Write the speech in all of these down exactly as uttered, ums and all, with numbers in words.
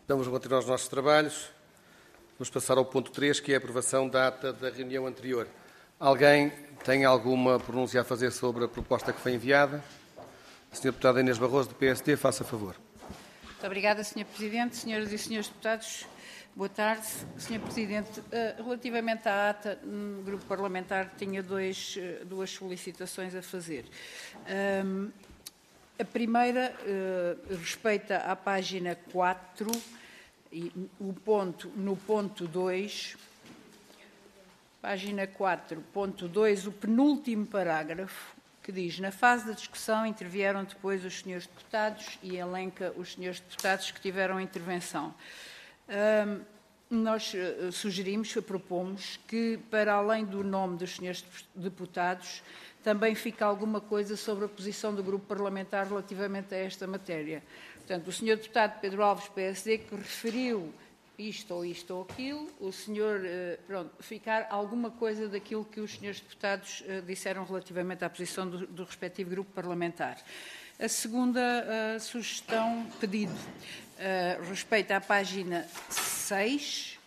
Vamos continuar os nossos trabalhos. Vamos passar ao ponto três, que é a aprovação da ata da reunião anterior. Alguém tem alguma pronúncia a fazer sobre a proposta que foi enviada? A senhora Deputada Inês Barroso, do P S D, faça favor. Muito obrigada, senhor Presidente. Senhoras e senhores deputados, boa tarde. senhor Presidente, relativamente à ata, o Grupo Parlamentar tinha dois, duas solicitações a fazer. A primeira respeita à página quatro, e o ponto, no ponto dois, página quatro, ponto dois, o penúltimo parágrafo, que diz: na fase da discussão intervieram depois os senhores deputados, e elenca os senhores deputados que tiveram intervenção. Um, nós uh, sugerimos, propomos, que para além do nome dos senhores deputados, também fique alguma coisa sobre a posição do grupo parlamentar relativamente a esta matéria. Portanto, o senhor deputado Pedro Alves, P S D, que referiu isto ou isto ou aquilo, o senhor, pronto, ficar alguma coisa daquilo que os senhores deputados disseram relativamente à posição do, do respectivo grupo parlamentar. A segunda uh, sugestão, pedido, uh, respeita à página seis.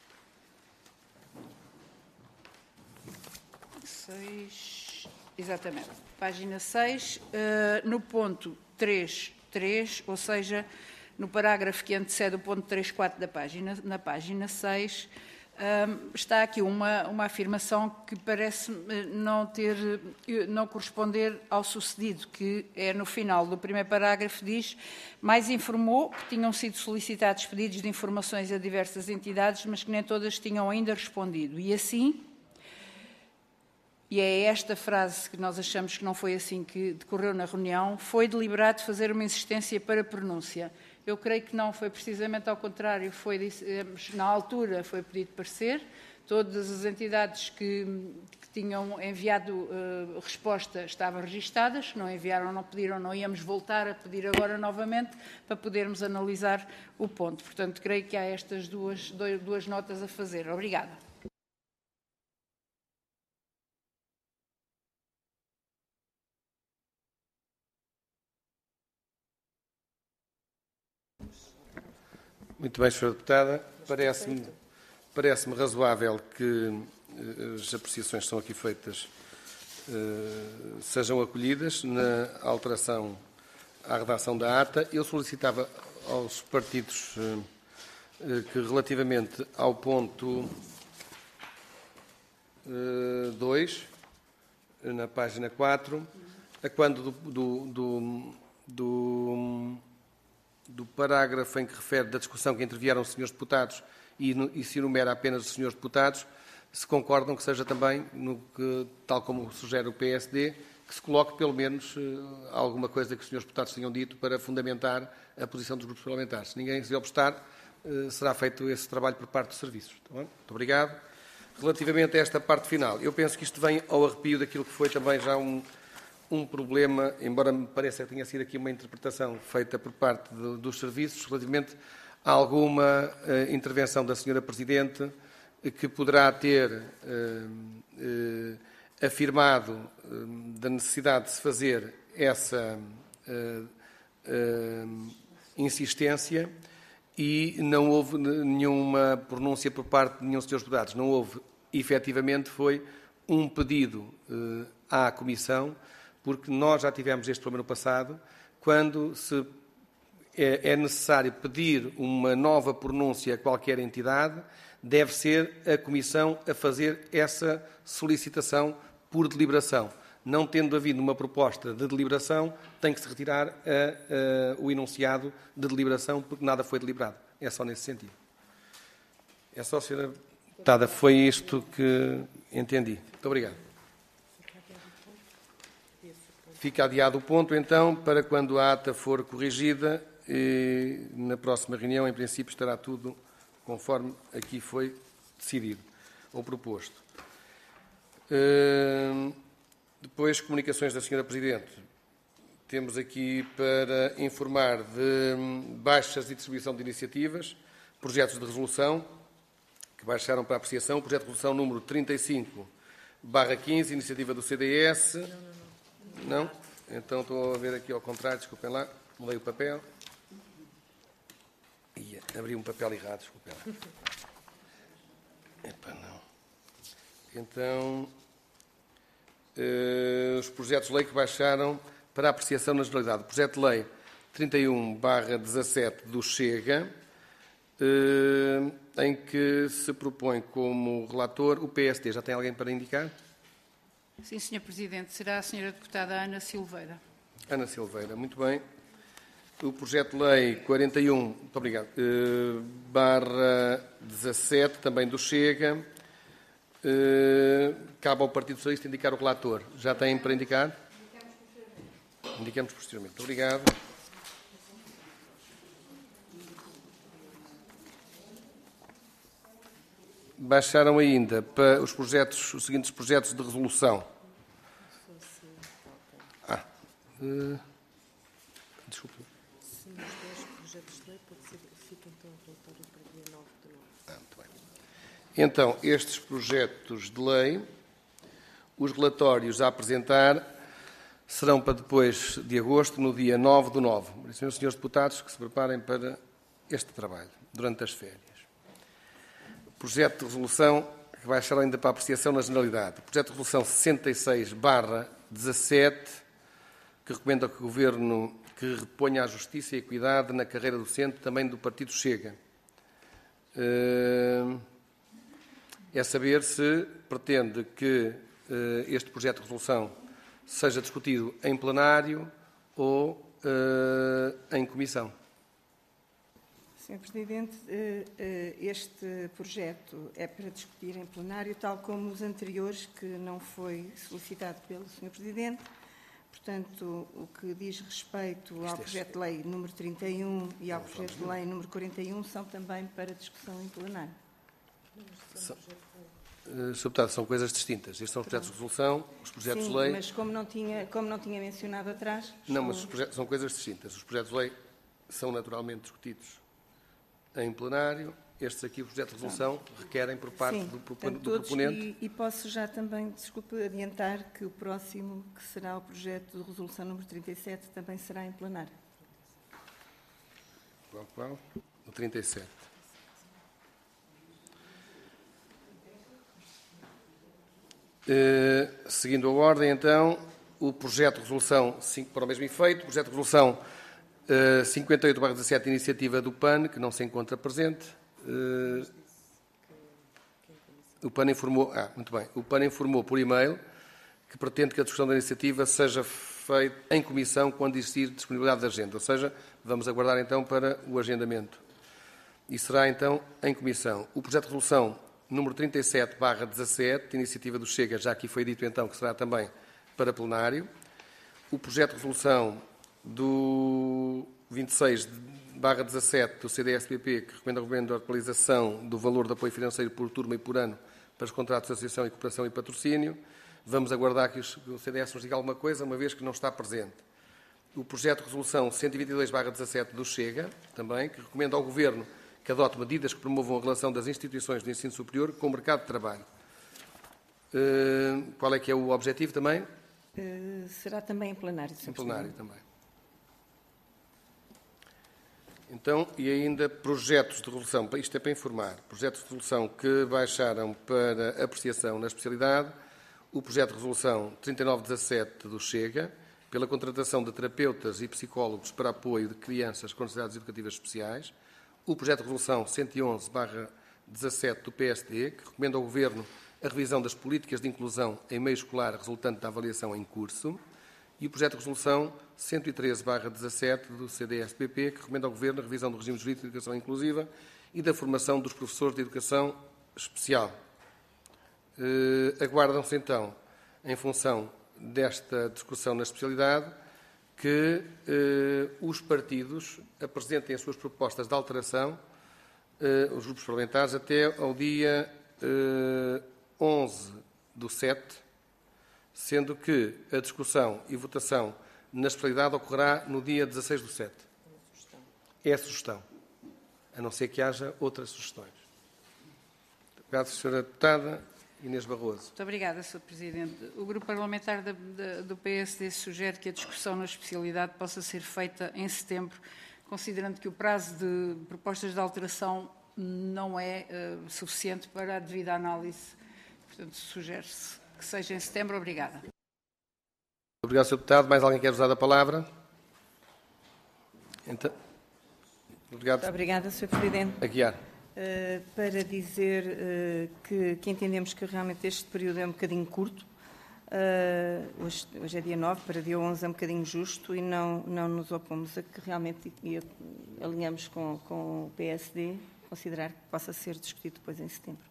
seis, exatamente. Página seis, uh, no ponto três, três, ou seja, no parágrafo que antecede o ponto três, quatro da página, na página seis, um, está aqui uma, uma afirmação que parece não ter, não corresponder ao sucedido, que é no final do primeiro parágrafo, diz: mais informou que tinham sido solicitados pedidos de informações a diversas entidades, mas que nem todas tinham ainda respondido. E assim, e é esta frase que nós achamos que não foi assim que decorreu na reunião, foi deliberado fazer uma insistência para pronúncia. Eu creio que não, foi precisamente ao contrário, foi, na altura foi pedido parecer, todas as entidades que, que tinham enviado uh, resposta estavam registadas, não enviaram, não pediram, não íamos voltar a pedir agora novamente para podermos analisar o ponto. Portanto, creio que há estas duas, duas notas a fazer. Obrigada. Muito bem, senhora Deputada. Parece-me parece-me razoável que as apreciações que são aqui feitas uh, sejam acolhidas na alteração à redação da ata. Eu solicitava aos partidos uh, uh, que, relativamente ao ponto dois, uh, na página quatro, a quando do, do, do, do do parágrafo em que refere da discussão que intervieram os senhores deputados e, no, e se enumera apenas os senhores deputados, se concordam que seja também, no que, tal como sugere o P S D, que se coloque pelo menos uh, alguma coisa que os senhores deputados tenham dito para fundamentar a posição dos grupos parlamentares. Se ninguém se obstar, uh, será feito esse trabalho por parte dos serviços. Tá bom? Muito obrigado. Relativamente a esta parte final, eu penso que isto vem ao arrepio daquilo que foi também já um... um problema, embora me pareça que tenha sido aqui uma interpretação feita por parte de, dos serviços, relativamente a alguma uh, intervenção da senhora Presidente uh, que poderá ter uh, uh, afirmado uh, da necessidade de se fazer essa uh, uh, insistência e não houve nenhuma pronúncia por parte de nenhum dos senhores deputados. Não houve, efetivamente, foi um pedido uh, à Comissão, porque nós já tivemos este problema no passado, quando se é necessário pedir uma nova pronúncia a qualquer entidade, deve ser a Comissão a fazer essa solicitação por deliberação. Não tendo havido uma proposta de deliberação, tem que se retirar a, a, o enunciado de deliberação, porque nada foi deliberado. É só nesse sentido. É só, senhora Deputada, foi isto que entendi. Muito obrigado. Fica adiado o ponto, então, para quando a ata for corrigida e na próxima reunião, em princípio, estará tudo conforme aqui foi decidido ou proposto. Uh, depois, comunicações da senhora Presidente. Temos aqui para informar de baixas e distribuição de iniciativas, projetos de resolução que baixaram para apreciação. O projeto de resolução número trinta e cinco barra quinze, iniciativa do C D S. Não, não, não. Não? Então estou a ver aqui ao contrário, desculpem lá, mudei o papel. Ia. Abri um papel errado, desculpa lá. Epá, não. Então, uh, os projetos de lei que baixaram para apreciação na generalidade. O projeto de lei trinta e um barra dezassete do Chega, uh, em que se propõe como relator o P S D. Já tem alguém para indicar? Sim, senhor Presidente. Será a senhora deputada Ana Silveira. Ana Silveira, muito bem. O projeto de lei quarenta e um, muito obrigado, uh, barra dezassete, também do Chega. Uh, cabe ao Partido Socialista indicar o relator. Já tem para indicar? Indicamos posteriormente. Muito obrigado. Baixaram ainda para os projetos, os seguintes projetos de resolução. Ah, uh, desculpe. Sim, os dez projetos de lei pode ser, fica então relatório para dia nove de nove. Ah, muito bem. Então, estes projetos de lei, os relatórios a apresentar serão para depois de agosto, no dia nove do nove. Por isso, meus senhores deputados, que se preparem para este trabalho, durante as férias. Projeto de resolução que vai baixar ainda para apreciação na generalidade. Projeto de resolução sessenta e seis barra dezassete, que recomenda que o Governo que reponha a justiça e a equidade na carreira docente, também do Partido Chega. É saber se pretende que este projeto de resolução seja discutido em plenário ou em comissão. senhor Presidente, este projeto é para discutir em plenário, tal como os anteriores, que não foi solicitado pelo senhor Presidente. Portanto, o que diz respeito ao projeto de lei número trinta e um e ao projeto de lei número quarenta e um são também para discussão em plenário. São, uh, senhor Deputado, são coisas distintas. Estes são os projetos de resolução, os projetos Sim, de lei... mas como não tinha, como não tinha mencionado atrás... Não, mas os projetos, são coisas distintas. Os projetos de lei são naturalmente discutidos em plenário. Estes aqui, o projeto de resolução, requerem por parte Sim, do, do todos, proponente... E, e posso já também, desculpe, adiantar que o próximo, que será o projeto de resolução número trinta e sete, também será em plenário. Qual, qual? O trinta e sete. Uh, seguindo a ordem, então, o projeto de resolução, cinco, para o mesmo efeito, o projeto de resolução uh, cinquenta e oito barra dezassete, iniciativa do P A N, que não se encontra presente. Uh, o P A N informou, ah, muito bem, o P A N informou por e-mail que pretende que a discussão da iniciativa seja feita em comissão quando existir disponibilidade de agenda, ou seja, vamos aguardar então para o agendamento. E será então em comissão. O projeto de resolução número trinta e sete barra dezassete, iniciativa do Chega, já aqui foi dito então que será também para plenário. O projeto de resolução do vinte e seis barra dezassete do C D S P P, que recomenda ao Governo a atualização do valor de apoio financeiro por turma e por ano para os contratos de associação e cooperação e patrocínio. Vamos aguardar que o C D S nos diga alguma coisa, uma vez que não está presente. O projeto de resolução cento e vinte e dois barra dezassete do Chega, também, que recomenda ao Governo que adote medidas que promovam a relação das instituições de ensino superior com o mercado de trabalho. Uh, qual é que é o objetivo também? Uh, será também em plenário. Em plenário também. Então, e ainda projetos de resolução, isto é para informar, projetos de resolução que baixaram para apreciação na especialidade, o projeto de resolução trinta e nove dezassete do Chega, pela contratação de terapeutas e psicólogos para apoio de crianças com necessidades educativas especiais, o projeto de resolução cento e onze barra dezassete do P S D, que recomenda ao Governo a revisão das políticas de inclusão em meio escolar resultante da avaliação em curso, e o projeto de resolução cento e treze barra dezassete do C D S P P, que recomenda ao Governo a revisão do regime jurídico de educação inclusiva e da formação dos professores de educação especial. Uh, aguardam-se, então, em função desta discussão na especialidade, que eh, os partidos apresentem as suas propostas de alteração, eh, os grupos parlamentares, até ao dia eh, onze do sete, sendo que a discussão e votação na especialidade ocorrerá no dia dezasseis do sete. É a sugestão, a não ser que haja outras sugestões. Obrigado, senhora Deputada. Inês Barroso. Muito obrigada, senhor Presidente. O Grupo Parlamentar da, da, do P S D sugere que a discussão na especialidade possa ser feita em setembro, considerando que o prazo de propostas de alteração não é uh, suficiente para a devida análise. Portanto, sugere-se que seja em setembro. Obrigada. Obrigado, senhor Deputado. Mais alguém quer usar a palavra? Então, obrigado. Muito obrigada, senhor Presidente. Aguiar. Uh, para dizer uh, que, que entendemos que realmente este período é um bocadinho curto. Uh, hoje, hoje é dia nove, para dia onze é um bocadinho justo e não, não nos opomos a que realmente e, e alinhamos com, com o P S D, considerar que possa ser discutido depois em setembro.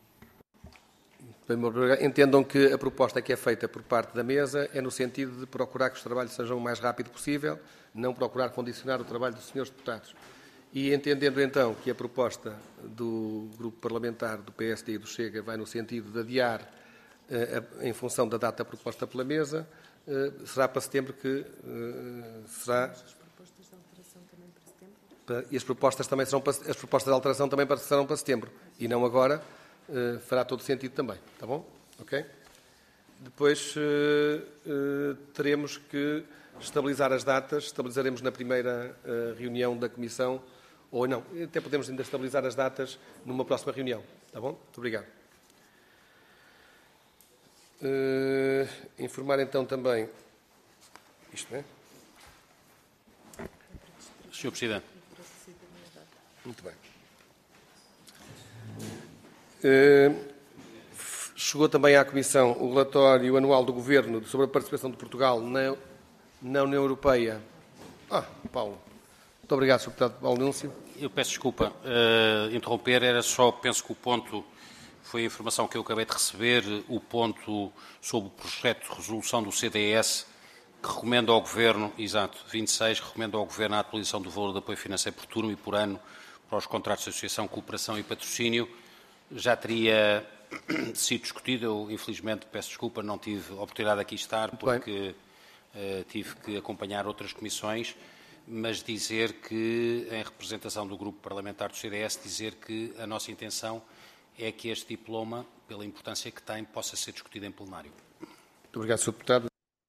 Entendam que a proposta que é feita por parte da mesa é no sentido de procurar que os trabalhos sejam o mais rápido possível, não procurar condicionar o trabalho dos senhores deputados. E entendendo então que a proposta do grupo parlamentar do P S D e do Chega vai no sentido de adiar eh, em função da data proposta pela mesa, eh, será para setembro que eh, será... E as propostas também serão para, as propostas de alteração também serão para setembro e não agora. Uh, fará todo sentido também, está bom? Ok? Depois uh, uh, teremos que estabilizar as datas, estabilizaremos na primeira uh, reunião da Comissão, ou não, até podemos ainda estabilizar as datas numa próxima reunião, está bom? Muito obrigado. Uh, informar então também, isto, não é? senhor Presidente. Muito bem. Uh, chegou também à Comissão o relatório anual do Governo sobre a participação de Portugal na, na União Europeia. Ah, Paulo. Muito obrigado, senhor Deputado Paulo Núncio. Eu peço desculpa uh, interromper, era só, penso que o ponto, foi a informação que eu acabei de receber, o ponto sobre o projeto de resolução do C D S, que recomenda ao Governo, exato, vinte e seis, recomenda ao Governo a atualização do valor de apoio financeiro por turno e por ano para os contratos de associação, cooperação e patrocínio. Já teria sido discutido, eu infelizmente, peço desculpa, não tive a oportunidade de aqui estar, porque uh, tive que acompanhar outras comissões, mas dizer que, em representação do grupo parlamentar do C D S, dizer que a nossa intenção é que este diploma, pela importância que tem, possa ser discutido em plenário. Muito obrigado, senhor Deputado.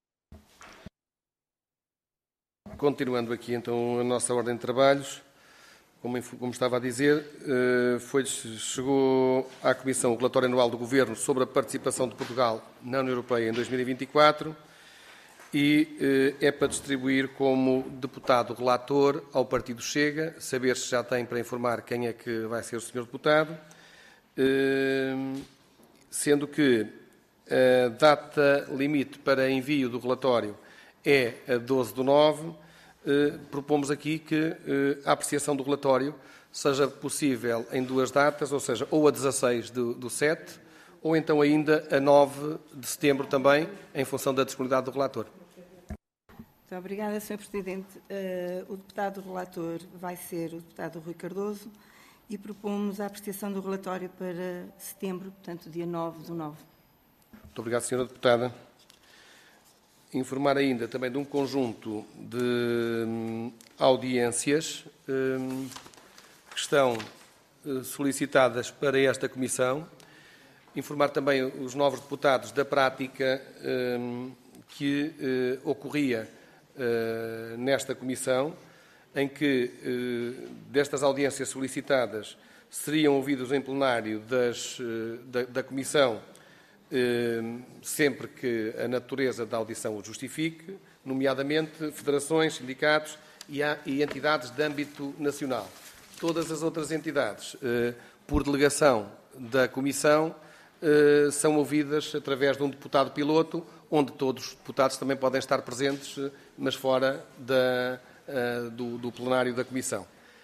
Continuando aqui, então, a nossa ordem de trabalhos. Como, como estava a dizer, foi, chegou à Comissão o relatório anual do Governo sobre a participação de Portugal na União Europeia em dois mil e vinte e quatro e é para distribuir como deputado relator ao Partido Chega, saber se já tem para informar quem é que vai ser o senhor deputado, sendo que a data limite para envio do relatório é a doze do nove. Uh, propomos aqui que uh, a apreciação do relatório seja possível em duas datas, ou seja, ou a dezasseis do sete, ou então ainda a nove de setembro também, em função da disponibilidade do relator. Muito obrigada, senhor Presidente. Uh, o deputado relator vai ser o deputado Rui Cardoso e propomos a apreciação do relatório para setembro, portanto, dia nove do nove. Muito obrigado, senhora deputada. Informar ainda também de um conjunto de hum, audiências hum, que estão hum, solicitadas para esta Comissão. Informar também os novos deputados da prática hum, que hum, ocorria hum, nesta Comissão, em que hum, destas audiências solicitadas seriam ouvidos em plenário das, hum, da, da Comissão sempre que a natureza da audição o justifique, nomeadamente federações, sindicatos e entidades de âmbito nacional. Todas as outras entidades, por delegação da Comissão, são ouvidas através de um deputado piloto, onde todos os deputados também podem estar presentes, mas fora da, do, do plenário da Comissão.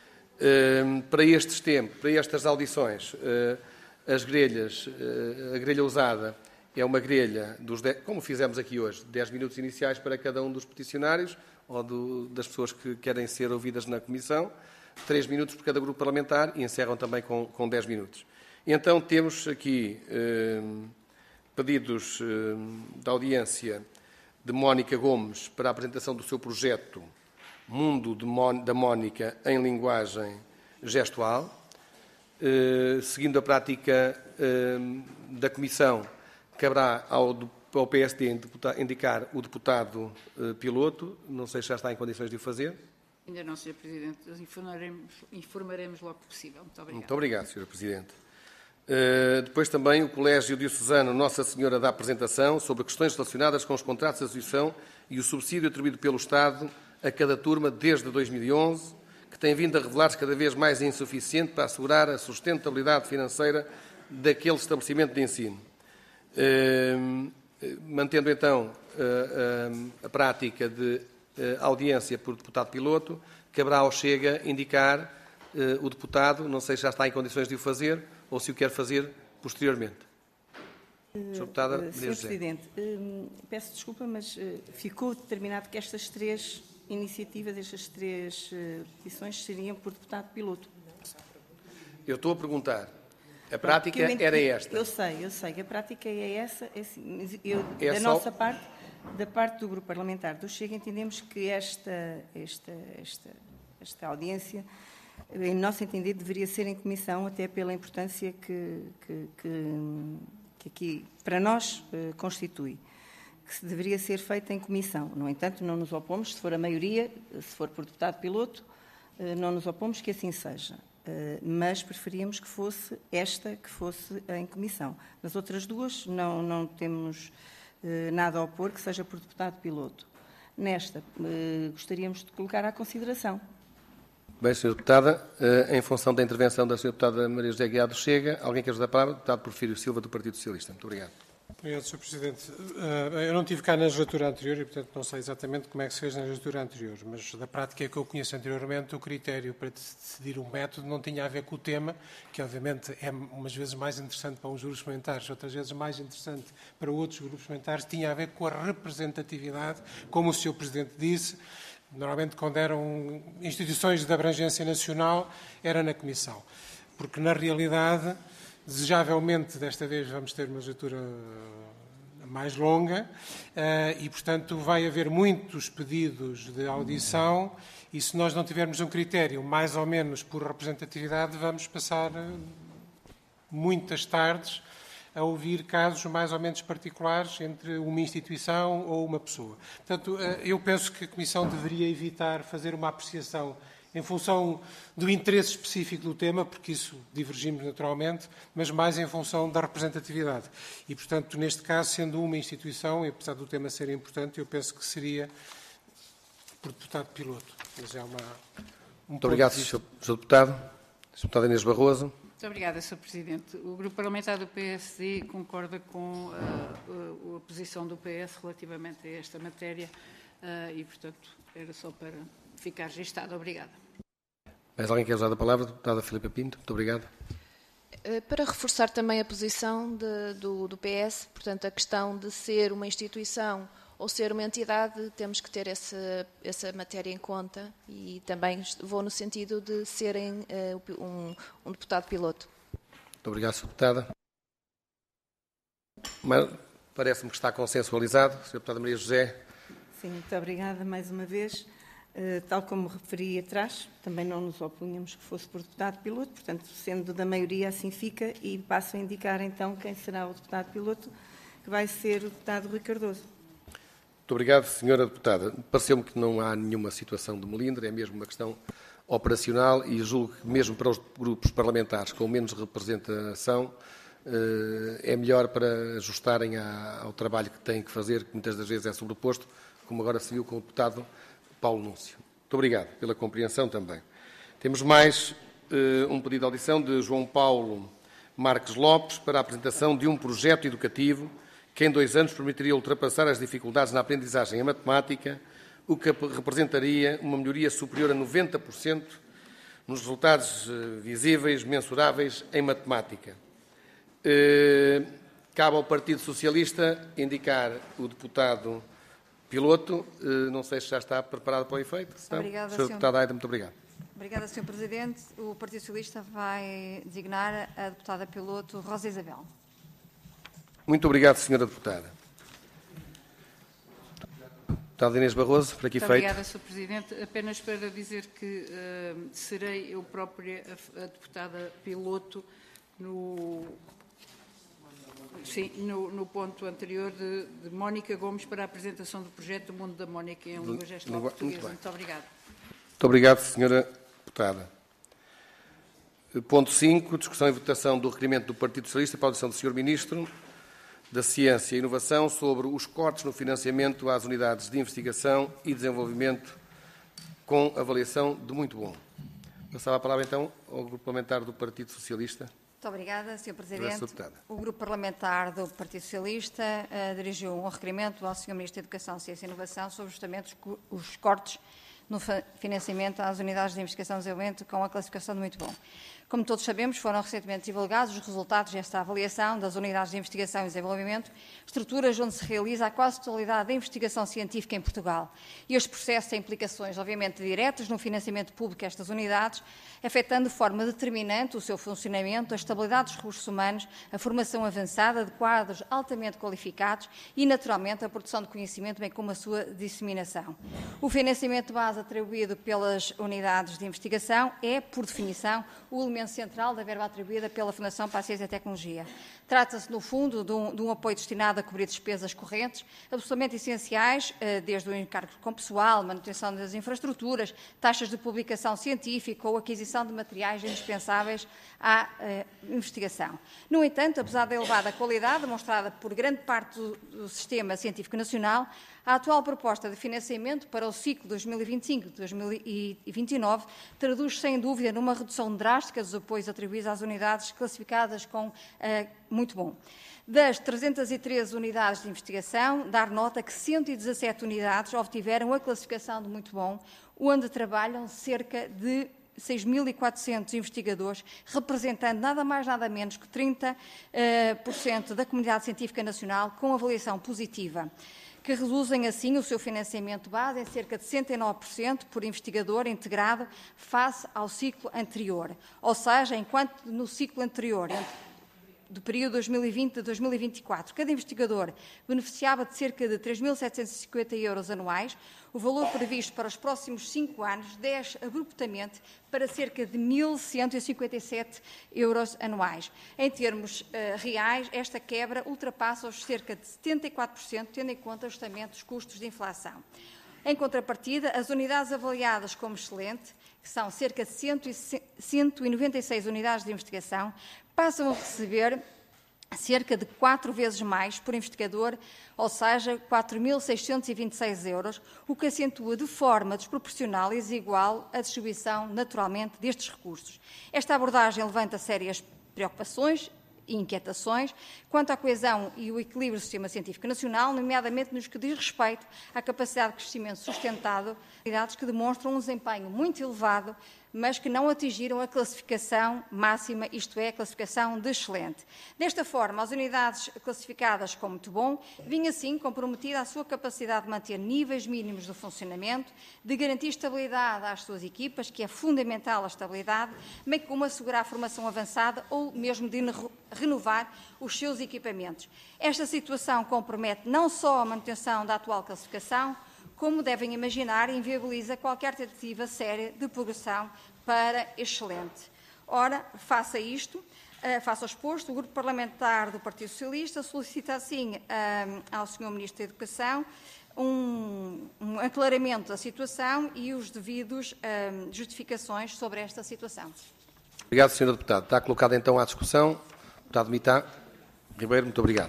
Para estes tempos, para estas audições, as grelhas, a grelha usada é uma grelha, dos dez, como fizemos aqui hoje, dez minutos iniciais para cada um dos peticionários ou do, das pessoas que querem ser ouvidas na Comissão, três minutos por cada grupo parlamentar e encerram também com, com dez minutos. Então temos aqui eh, pedidos eh, de audiência de Mónica Gomes para a apresentação do seu projeto Mundo de Mon, da Mónica em linguagem gestual. Uh, seguindo a prática uh, da Comissão, caberá ao, ao P S D indicar o deputado uh, piloto. Não sei se já está em condições de o fazer. Ainda não, senhor Presidente. Informaremos, informaremos logo que possível. Muito obrigado. Muito obrigado, senhor Presidente. Uh, depois também o Colégio Diocesano Nossa Senhora da Apresentação sobre questões relacionadas com os contratos de associação e o subsídio atribuído pelo Estado a cada turma desde dois mil e onze, que tem vindo a revelar-se cada vez mais insuficiente para assegurar a sustentabilidade financeira daquele estabelecimento de ensino. Uh, mantendo então uh, uh, a prática de uh, audiência por deputado piloto, caberá ao Chega indicar uh, o deputado, não sei se já está em condições de o fazer, ou se o quer fazer posteriormente. senhora Deputada Maria senhor José. Presidente, peço desculpa, mas ficou determinado que estas três iniciativas, estas três petições seriam por deputado piloto. Eu estou a perguntar. A prática era esta. Eu sei, eu sei. A prática é essa. É assim, eu, é da só... nossa parte, da parte do Grupo Parlamentar do Chega, entendemos que esta, esta, esta, esta audiência, em nosso entender, deveria ser em comissão, até pela importância que, que, que, que aqui, para nós, constitui. Que se deveria ser feita em comissão. No entanto, não nos opomos, se for a maioria, se for por deputado piloto, não nos opomos que assim seja. Mas preferíamos que fosse esta, que fosse em comissão. Nas outras duas, não, não temos nada a opor que seja por deputado piloto. Nesta, gostaríamos de colocar à consideração. Bem, senhora Deputada, em função da intervenção da senhora Deputada Maria José Guiado Chega, alguém quer ajudar a palavra? Deputado Porfírio Silva, do Partido Socialista. Muito obrigado. Obrigado, senhor Presidente. Eu não estive cá na legislatura anterior e, portanto, não sei exatamente como é que se fez na legislatura anterior, mas da prática que eu conheço anteriormente, o critério para decidir um método não tinha a ver com o tema, que obviamente é umas vezes mais interessante para uns grupos parlamentares, outras vezes mais interessante para outros grupos parlamentares, tinha a ver com a representatividade, como o senhor Presidente disse. Normalmente, quando eram instituições de abrangência nacional, era na Comissão. Porque, na realidade, desejavelmente, desta vez vamos ter uma legislatura mais longa e, portanto, vai haver muitos pedidos de audição e, se nós não tivermos um critério mais ou menos por representatividade, vamos passar muitas tardes a ouvir casos mais ou menos particulares entre uma instituição ou uma pessoa. Portanto, eu penso que a Comissão deveria evitar fazer uma apreciação em função do interesse específico do tema, porque isso divergimos naturalmente, mas mais em função da representatividade. E, portanto, neste caso, sendo uma instituição, e apesar do tema ser importante, eu penso que seria por deputado piloto. Mas é uma, um Muito obrigado, senhor Deputado. senhora Deputada Inês Barroso. Muito obrigada, senhor Presidente. O Grupo Parlamentar do P S D concorda com uh, a, a posição do P S relativamente a esta matéria uh, e, portanto, era só para ficar registado. Obrigada. Mais alguém quer usar a palavra? Deputada Filipa Pinto. Muito obrigado. Para reforçar também a posição de, do, do P S, portanto, a questão de ser uma instituição ou ser uma entidade, temos que ter essa, essa matéria em conta e também vou no sentido de serem uh, um, um deputado piloto. Muito obrigado, senhora Deputada. Parece-me que está consensualizado. senhora Deputada Maria José. Sim, muito obrigada mais uma vez. Uh, tal como referi atrás, também não nos opunhamos que fosse por deputado piloto, portanto, sendo da maioria, assim fica, e passo a indicar então quem será o deputado piloto, que vai ser o deputado Rui Cardoso. Muito obrigado, senhora Deputada. Pareceu-me que não há nenhuma situação de melindre, é mesmo uma questão operacional e julgo que mesmo para os grupos parlamentares com menos representação uh, é melhor para ajustarem a, ao trabalho que têm que fazer, que muitas das vezes é sobreposto, como agora se viu com o deputado Paulo Núncio. Muito obrigado pela compreensão também. Temos mais uh, um pedido de audição de João Paulo Marques Lopes para a apresentação de um projeto educativo que em dois anos permitiria ultrapassar as dificuldades na aprendizagem em matemática, o que representaria uma melhoria superior a noventa por cento nos resultados uh, visíveis, mensuráveis em matemática. Uh, cabe ao Partido Socialista indicar o deputado piloto, não sei se já está preparado para o efeito. Senão, Obrigada, senhor Deputado Aida, muito obrigado. Obrigada, senhor Presidente. O Partido Socialista vai designar a deputada piloto Rosa Isabel. Muito obrigado, senhora Deputada. Deputada Inês Barroso, por aqui muito feito. Obrigada, senhor Presidente. Apenas para dizer que uh, serei eu própria a, a deputada piloto no... Sim, no, no ponto anterior de, de Mónica Gomes para a apresentação do projeto do Mundo da Mónica em língua gestual portuguesa. Muito, muito obrigada. Muito obrigado, senhora Deputada. Ponto cinco, discussão e votação do requerimento do Partido Socialista para a audição do senhor Ministro da Ciência e Inovação sobre os cortes no financiamento às unidades de investigação e desenvolvimento com avaliação de muito bom. Passava a palavra, então, ao Grupo Parlamentar do Partido Socialista. Muito obrigada, senhor Presidente. O Grupo Parlamentar do Partido Socialista uh, dirigiu um requerimento ao senhor Ministro da Educação, Ciência e Inovação sobre justamente os, os cortes no financiamento às unidades de investigação e desenvolvimento com a classificação de muito bom. Como todos sabemos, foram recentemente divulgados os resultados desta avaliação das unidades de investigação e desenvolvimento, estruturas onde se realiza a quase totalidade da investigação científica em Portugal. E este processo tem implicações, obviamente, diretas no financiamento público destas unidades, afetando de forma determinante o seu funcionamento, a estabilidade dos recursos humanos, a formação avançada de quadros altamente qualificados e, naturalmente, a produção de conhecimento, bem como a sua disseminação. O financiamento base atribuído pelas unidades de investigação é, por definição, o elemento central da verba atribuída pela Fundação para a Ciência e a Tecnologia. Trata-se, no fundo, de um, de um apoio destinado a cobrir despesas correntes, absolutamente essenciais, desde o encargo com pessoal, manutenção das infraestruturas, taxas de publicação científica ou aquisição de materiais indispensáveis à uh, investigação. No entanto, apesar da elevada qualidade demonstrada por grande parte do, do sistema científico nacional, a atual proposta de financiamento para o ciclo dois mil e vinte e cinco a dois mil e vinte e nove traduz, sem dúvida, numa redução drástica dos apoios atribuídos às unidades classificadas com uh, muito bom. Das trezentas e treze unidades de investigação, dar nota que cento e dezassete unidades obtiveram a classificação de muito bom, onde trabalham cerca de seis mil e quatrocentos investigadores, representando nada mais nada menos que trinta por cento da comunidade científica nacional com avaliação positiva, que reduzem assim o seu financiamento base em cerca de sessenta e nove por cento por investigador integrado face ao ciclo anterior. Ou seja, enquanto no ciclo anterior, do período dois mil e vinte a dois mil e vinte e quatro, cada investigador beneficiava de cerca de três mil setecentos e cinquenta euros anuais, o valor previsto para os próximos cinco anos desce abruptamente para cerca de mil cento e cinquenta e sete euros anuais. Em termos uh, reais, esta quebra ultrapassa os cerca de setenta e quatro por cento, tendo em conta justamente os custos de inflação. Em contrapartida, as unidades avaliadas como excelente, que são cerca de cento e noventa e seis unidades de investigação, passam a receber cerca de quatro vezes mais por investigador, ou seja, quatro mil seiscentos e vinte e seis euros, o que acentua de forma desproporcional e desigual a distribuição, naturalmente, destes recursos. Esta abordagem levanta sérias preocupações e inquietações quanto à coesão e o equilíbrio do sistema científico nacional, nomeadamente nos que diz respeito à capacidade de crescimento sustentado, unidades que demonstram um desempenho muito elevado, mas que não atingiram a classificação máxima, isto é, a classificação de excelente. Desta forma, as unidades classificadas como muito bom vinha, assim, comprometida a sua capacidade de manter níveis mínimos de funcionamento, de garantir estabilidade às suas equipas, que é fundamental a estabilidade, bem como assegurar a formação avançada ou mesmo de renovar os seus equipamentos. Esta situação compromete não só a manutenção da atual classificação, como devem imaginar, inviabiliza qualquer tentativa séria de progressão para excelente. Ora, face a isto, face ao exposto, o Grupo Parlamentar do Partido Socialista solicita, assim, ao senhor Ministro da Educação um, um aclaramento da situação e os devidos justificações sobre esta situação. Obrigado, senhora Deputada. Está colocada, então, à discussão. Deputado Mitá Ribeiro, muito obrigado.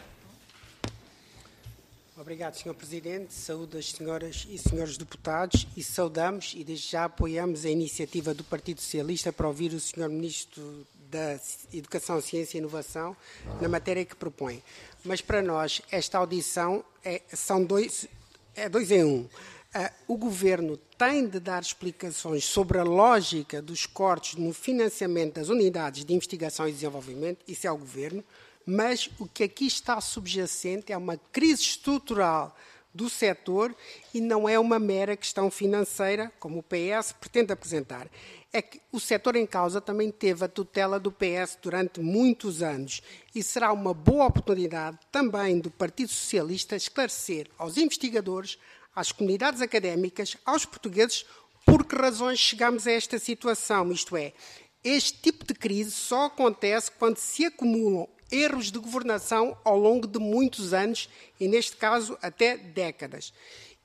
Obrigado, senhor Presidente. Saúdo as senhoras e senhores deputados e saudamos e desde já apoiamos a iniciativa do Partido Socialista para ouvir o senhor Ministro da Educação, Ciência e Inovação na matéria que propõe. Mas para nós esta audição é, são dois, é dois em um. Uh, o Governo tem de dar explicações sobre a lógica dos cortes no financiamento das unidades de investigação e desenvolvimento, isso é o Governo, mas o que aqui está subjacente é uma crise estrutural do setor e não é uma mera questão financeira, como o P S pretende apresentar. É que o setor em causa também teve a tutela do P S durante muitos anos e será uma boa oportunidade também do Partido Socialista esclarecer aos investigadores, às comunidades académicas, aos portugueses, por que razões chegamos a esta situação, isto é, este tipo de crise só acontece quando se acumulam erros de governação ao longo de muitos anos e, neste caso, até décadas. E,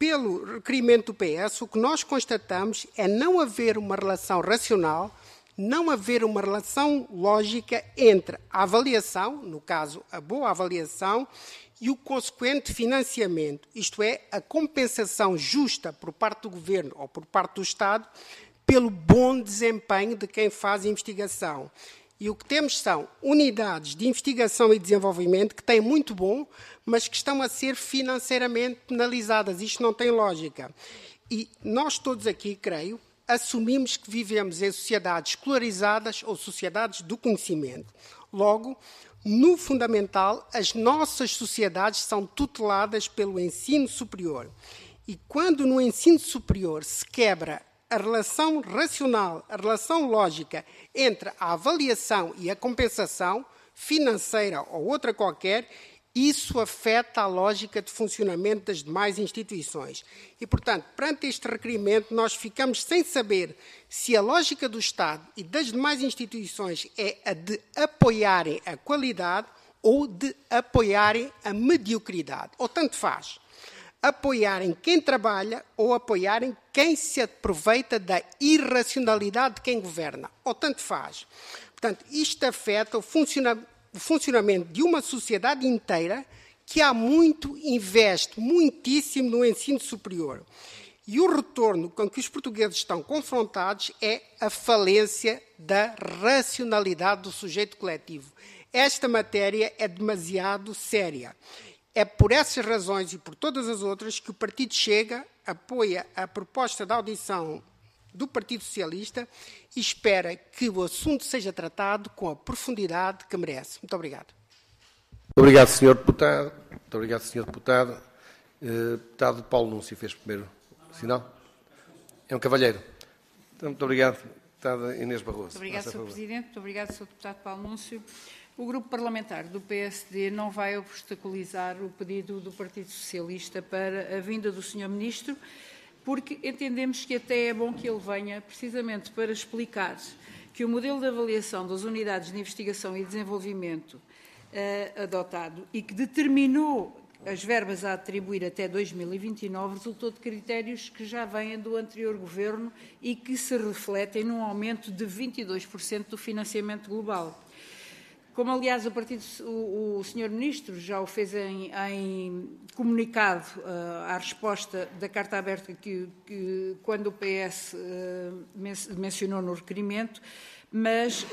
pelo requerimento do P S, o que nós constatamos é não haver uma relação racional, não haver uma relação lógica entre a avaliação, no caso, a boa avaliação, e o consequente financiamento, isto é, a compensação justa por parte do Governo ou por parte do Estado pelo bom desempenho de quem faz a investigação. E o que temos são unidades de investigação e desenvolvimento que têm muito bom, mas que estão a ser financeiramente penalizadas. Isto não tem lógica. E nós todos aqui, creio, assumimos que vivemos em sociedades escolarizadas ou sociedades do conhecimento. Logo, no fundamental, as nossas sociedades são tuteladas pelo ensino superior. E quando no ensino superior se quebra a relação racional, a relação lógica entre a avaliação e a compensação financeira ou outra qualquer, isso afeta a lógica de funcionamento das demais instituições. E, portanto, perante este requerimento, nós ficamos sem saber se a lógica do Estado e das demais instituições é a de apoiarem a qualidade ou de apoiarem a mediocridade, ou tanto faz. Apoiarem quem trabalha ou apoiarem quem se aproveita da irracionalidade de quem governa, ou tanto faz. Portanto, isto afeta o funcionamento o funcionamento de uma sociedade inteira que há muito investe, muitíssimo no ensino superior. E o retorno com que os portugueses estão confrontados é a falência da racionalidade do sujeito coletivo. Esta matéria é demasiado séria. É por essas razões e por todas as outras que o Partido Chega apoia a proposta de audição do Partido Socialista e espera que o assunto seja tratado com a profundidade que merece. Muito obrigado. Muito obrigado, senhor Deputado. Muito obrigado, senhor Deputado. Uh, deputado Paulo Núncio fez primeiro sinal. É um cavalheiro. Então, muito obrigado, Deputada Inês Barroso. Muito obrigado, senhor Presidente. Muito obrigado, senhor Deputado Paulo Núncio. O Grupo Parlamentar do P S D não vai obstaculizar o pedido do Partido Socialista para a vinda do senhor Ministro, porque entendemos que até é bom que ele venha precisamente para explicar que o modelo de avaliação das unidades de investigação e desenvolvimento eh, adotado e que determinou as verbas a atribuir até dois mil e vinte e nove resultou de critérios que já vêm do anterior Governo e que se refletem num aumento de vinte e dois por cento do financiamento global. Como, aliás, o, partido, o, o senhor Ministro já o fez em, em comunicado uh, à resposta da carta aberta que, que quando o P S uh, men mencionou no requerimento, mas uh,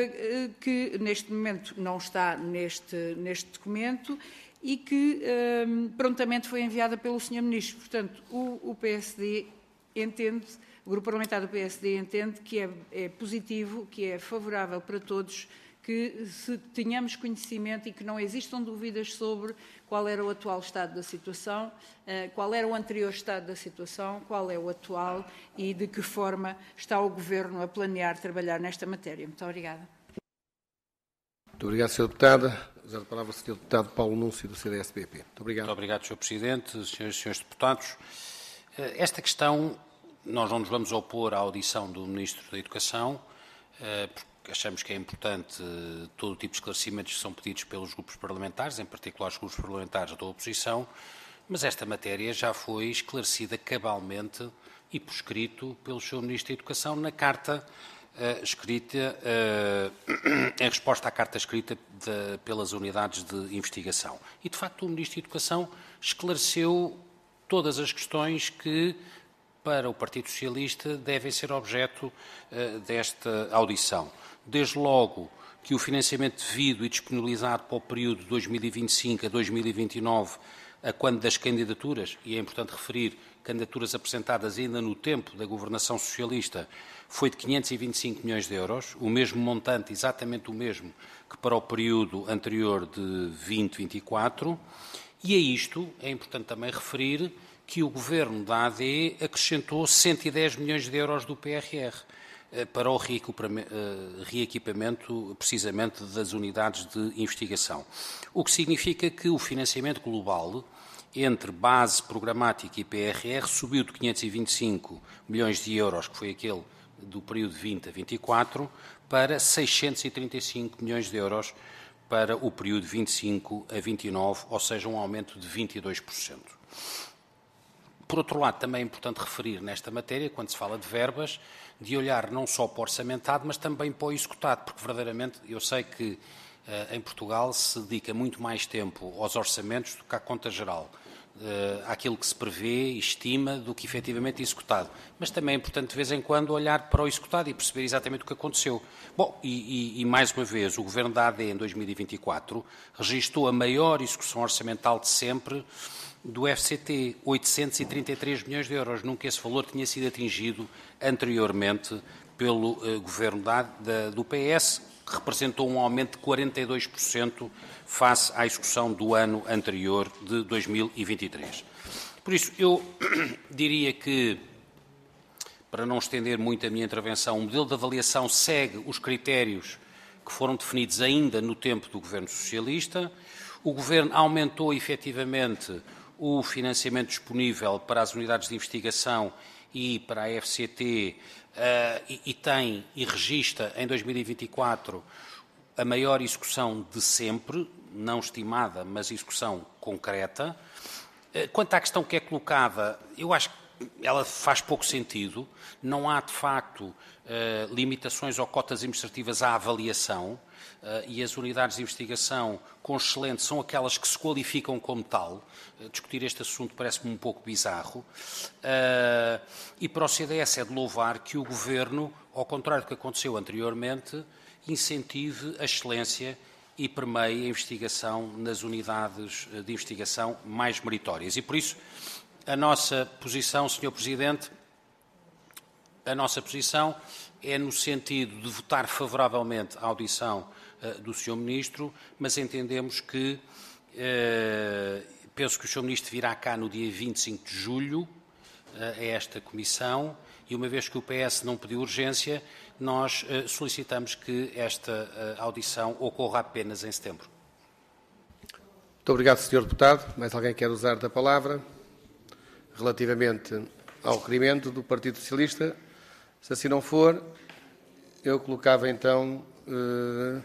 que neste momento não está neste, neste documento e que uh, prontamente foi enviada pelo senhor Ministro. Portanto, o, o P S D entende, o Grupo Parlamentar do P S D entende que é, é positivo, que é favorável para todos, que se tenhamos conhecimento e que não existam dúvidas sobre qual era o atual estado da situação, qual era o anterior estado da situação, qual é o atual e de que forma está o Governo a planear trabalhar nesta matéria. Muito obrigada. Muito obrigado, senhor Deputado. Usar a palavra o senhor Deputado Paulo Núncio, do C D S P P. Muito obrigado. Muito obrigado, senhor Presidente, senhoras e senhores deputados. Esta questão, nós não nos vamos opor à audição do Ministro da Educação, porque achamos que é importante todo o tipo de esclarecimentos que são pedidos pelos grupos parlamentares, em particular os grupos parlamentares da oposição, mas esta matéria já foi esclarecida cabalmente e por escrito pelo senhor Ministro da Educação na carta uh, escrita, uh, em resposta à carta escrita de, pelas unidades de investigação. E, de facto, o Ministro da Educação esclareceu todas as questões que, para o Partido Socialista, devem ser objeto uh, desta audição. Desde logo que o financiamento devido e disponibilizado para o período de dois mil e vinte e cinco a dois mil e vinte e nove, a quando das candidaturas, e é importante referir candidaturas apresentadas ainda no tempo da governação socialista, foi de quinhentos e vinte e cinco milhões de euros, o mesmo montante, exatamente o mesmo que para o período anterior de vinte vinte e quatro, e a isto é importante também referir que o Governo da A D acrescentou cento e dez milhões de euros do P R R para o reequipamento, precisamente, das unidades de investigação. O que significa que o financiamento global entre base programática e P R R subiu de quinhentos e vinte e cinco milhões de euros, que foi aquele do período vinte a vinte e quatro, para seiscentos e trinta e cinco milhões de euros para o período vinte e cinco a vinte e nove, ou seja, um aumento de vinte e dois por cento. Por outro lado, também é importante referir nesta matéria, quando se fala de verbas, de olhar não só para o orçamentado, mas também para o executado, porque verdadeiramente eu sei que uh, em Portugal se dedica muito mais tempo aos orçamentos do que à conta geral. Uh, àquilo que se prevê e estima do que efetivamente é executado. Mas também é importante, de vez em quando, olhar para o executado e perceber exatamente o que aconteceu. Bom, e, e, e mais uma vez, o Governo da A D, em dois mil e vinte e quatro, registrou a maior execução orçamental de sempre do F C T, oitocentos e trinta e três milhões de euros. Nunca esse valor tinha sido atingido anteriormente pelo uh, Governo da, da, do P S, que representou um aumento de quarenta e dois por cento face à execução do ano anterior de dois mil e vinte e três. Por isso, eu diria que, para não estender muito a minha intervenção, o modelo de avaliação segue os critérios que foram definidos ainda no tempo do Governo Socialista. O Governo aumentou efetivamente o financiamento disponível para as unidades de investigação e para a F C T uh, e, e tem e registra em dois mil e vinte e quatro a maior execução de sempre, não estimada, mas execução concreta. Quanto à questão que é colocada, eu acho que ela faz pouco sentido. Não há, de facto, limitações ou cotas administrativas à avaliação e as unidades de investigação com excelente são aquelas que se qualificam como tal. Discutir este assunto parece-me um pouco bizarro. E para o C D S é de louvar que o Governo, ao contrário do que aconteceu anteriormente, incentive a excelência e permeie a investigação nas unidades de investigação mais meritórias. E, por isso, a nossa posição, senhor Presidente, a nossa posição é no sentido de votar favoravelmente à audição uh, do senhor Ministro, mas entendemos que, uh, penso que o senhor Ministro virá cá no dia vinte e cinco de julho uh, a esta Comissão, e uma vez que o P S não pediu urgência, nós uh, solicitamos que esta uh, audição ocorra apenas em setembro. Muito obrigado, senhor Deputado. Mais alguém quer usar da palavra? Relativamente ao requerimento do Partido Socialista, se assim não for, eu colocava então... Uh...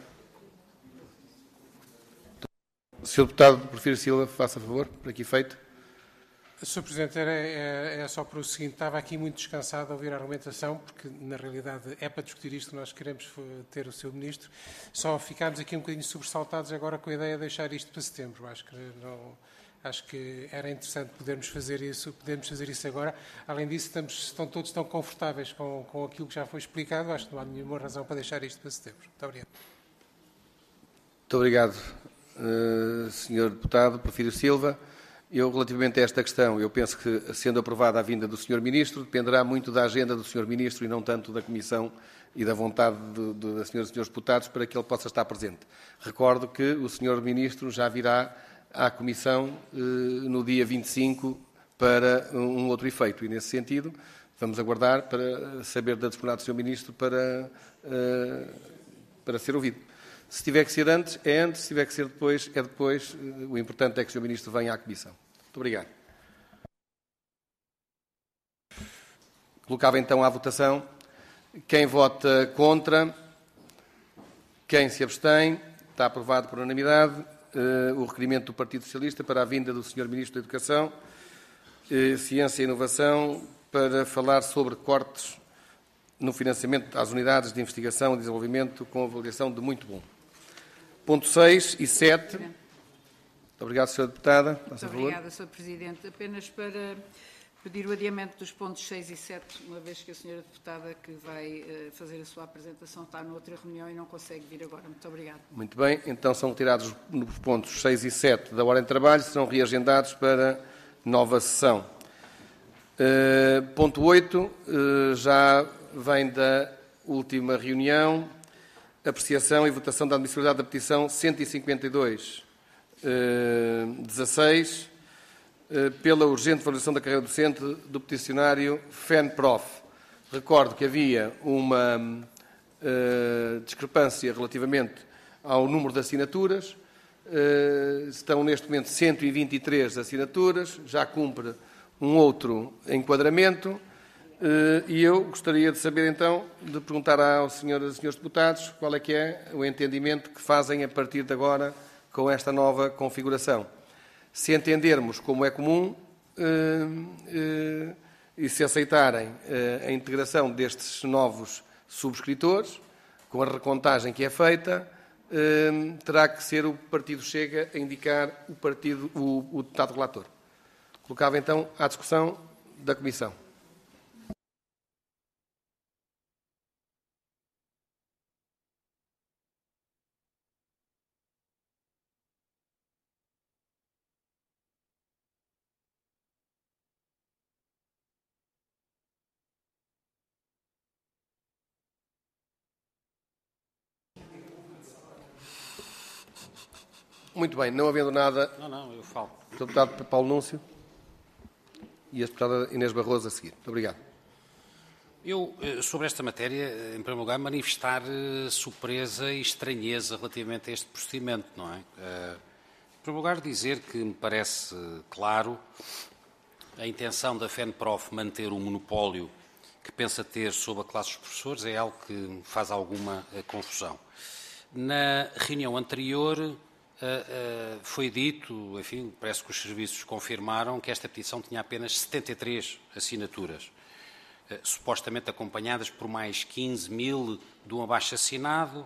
senhor Deputado Porfírio Silva, faça favor, por aqui feito. senhor Presidente, era, é, é só para o seguinte, estava aqui muito descansado a ouvir a argumentação, porque na realidade é para discutir isto que nós queremos ter o senhor Ministro. Só ficámos aqui um bocadinho sobressaltados agora com a ideia de deixar isto para setembro. Acho que, não, acho que era interessante podermos fazer isso, podermos fazer isso agora. Além disso, estamos, estão todos tão confortáveis com, com aquilo que já foi explicado, acho que não há nenhuma razão para deixar isto para setembro. Muito obrigado. Muito obrigado, uh, senhor Deputado Porfírio Silva. Eu, relativamente a esta questão, eu penso que, sendo aprovada a vinda do senhor Ministro, dependerá muito da agenda do senhor Ministro e não tanto da Comissão e da vontade de, de, das senhoras e senhores deputados para que ele possa estar presente. Recordo que o senhor Ministro já virá à Comissão eh, no dia vinte e cinco para um outro efeito e, nesse sentido, vamos aguardar para saber da disponibilidade do senhor Ministro para, eh, para ser ouvido. Se tiver que ser antes, é antes. Se tiver que ser depois, é depois. O importante é que o senhor Ministro venha à Comissão. Muito obrigado. Colocava então à votação. Quem vota contra? Quem se abstém? Está aprovado por unanimidade uh, o requerimento do Partido Socialista para a vinda do senhor Ministro da Educação, uh, Ciência e Inovação para falar sobre cortes no financiamento às unidades de investigação e desenvolvimento com avaliação de muito bom. Ponto seis e sete. Muito obrigado, senhora Deputada. Muito obrigada, senhor Presidente. Apenas para pedir o adiamento dos pontos seis e sete, uma vez que a senhora Deputada que vai uh, fazer a sua apresentação está noutra reunião e não consegue vir agora. Muito obrigada. Muito bem. Então são retirados os pontos seis e sete da ordem de trabalho, serão reagendados para nova sessão. Uh, ponto oito, uh, já vem da última reunião, apreciação e votação da admissibilidade da petição cento e cinquenta e dois, dezasseis, pela urgente valorização da carreira docente do peticionário FENPROF. Recordo que havia uma uh, discrepância relativamente ao número de assinaturas. Uh, estão neste momento cento e vinte e três assinaturas, já cumpre um outro enquadramento. Uh, e eu gostaria de saber, então, de perguntar aos senhores e senhores deputados qual é que é o entendimento que fazem a partir de agora com esta nova configuração. Se entendermos, como é comum, e se aceitarem a integração destes novos subscritores, com a recontagem que é feita, terá que ser o Partido Chega a indicar o, partido, o, o deputado relator. Colocava então à discussão da Comissão. Muito bem, não havendo nada... Não, não, eu falo. O deputado Paulo Núncio e a deputada Inês Barroso a seguir. Muito obrigado. Eu, sobre esta matéria, em primeiro lugar, manifestar surpresa e estranheza relativamente a este procedimento, não é? Em primeiro lugar, dizer que me parece claro a intenção da FENPROF manter o monopólio que pensa ter sobre a classe dos professores é algo que me faz alguma confusão. Na reunião anterior, Uh, uh, foi dito, enfim, parece que os serviços confirmaram que esta petição tinha apenas setenta e três assinaturas, uh, supostamente acompanhadas por mais quinze mil de um abaixo-assinado,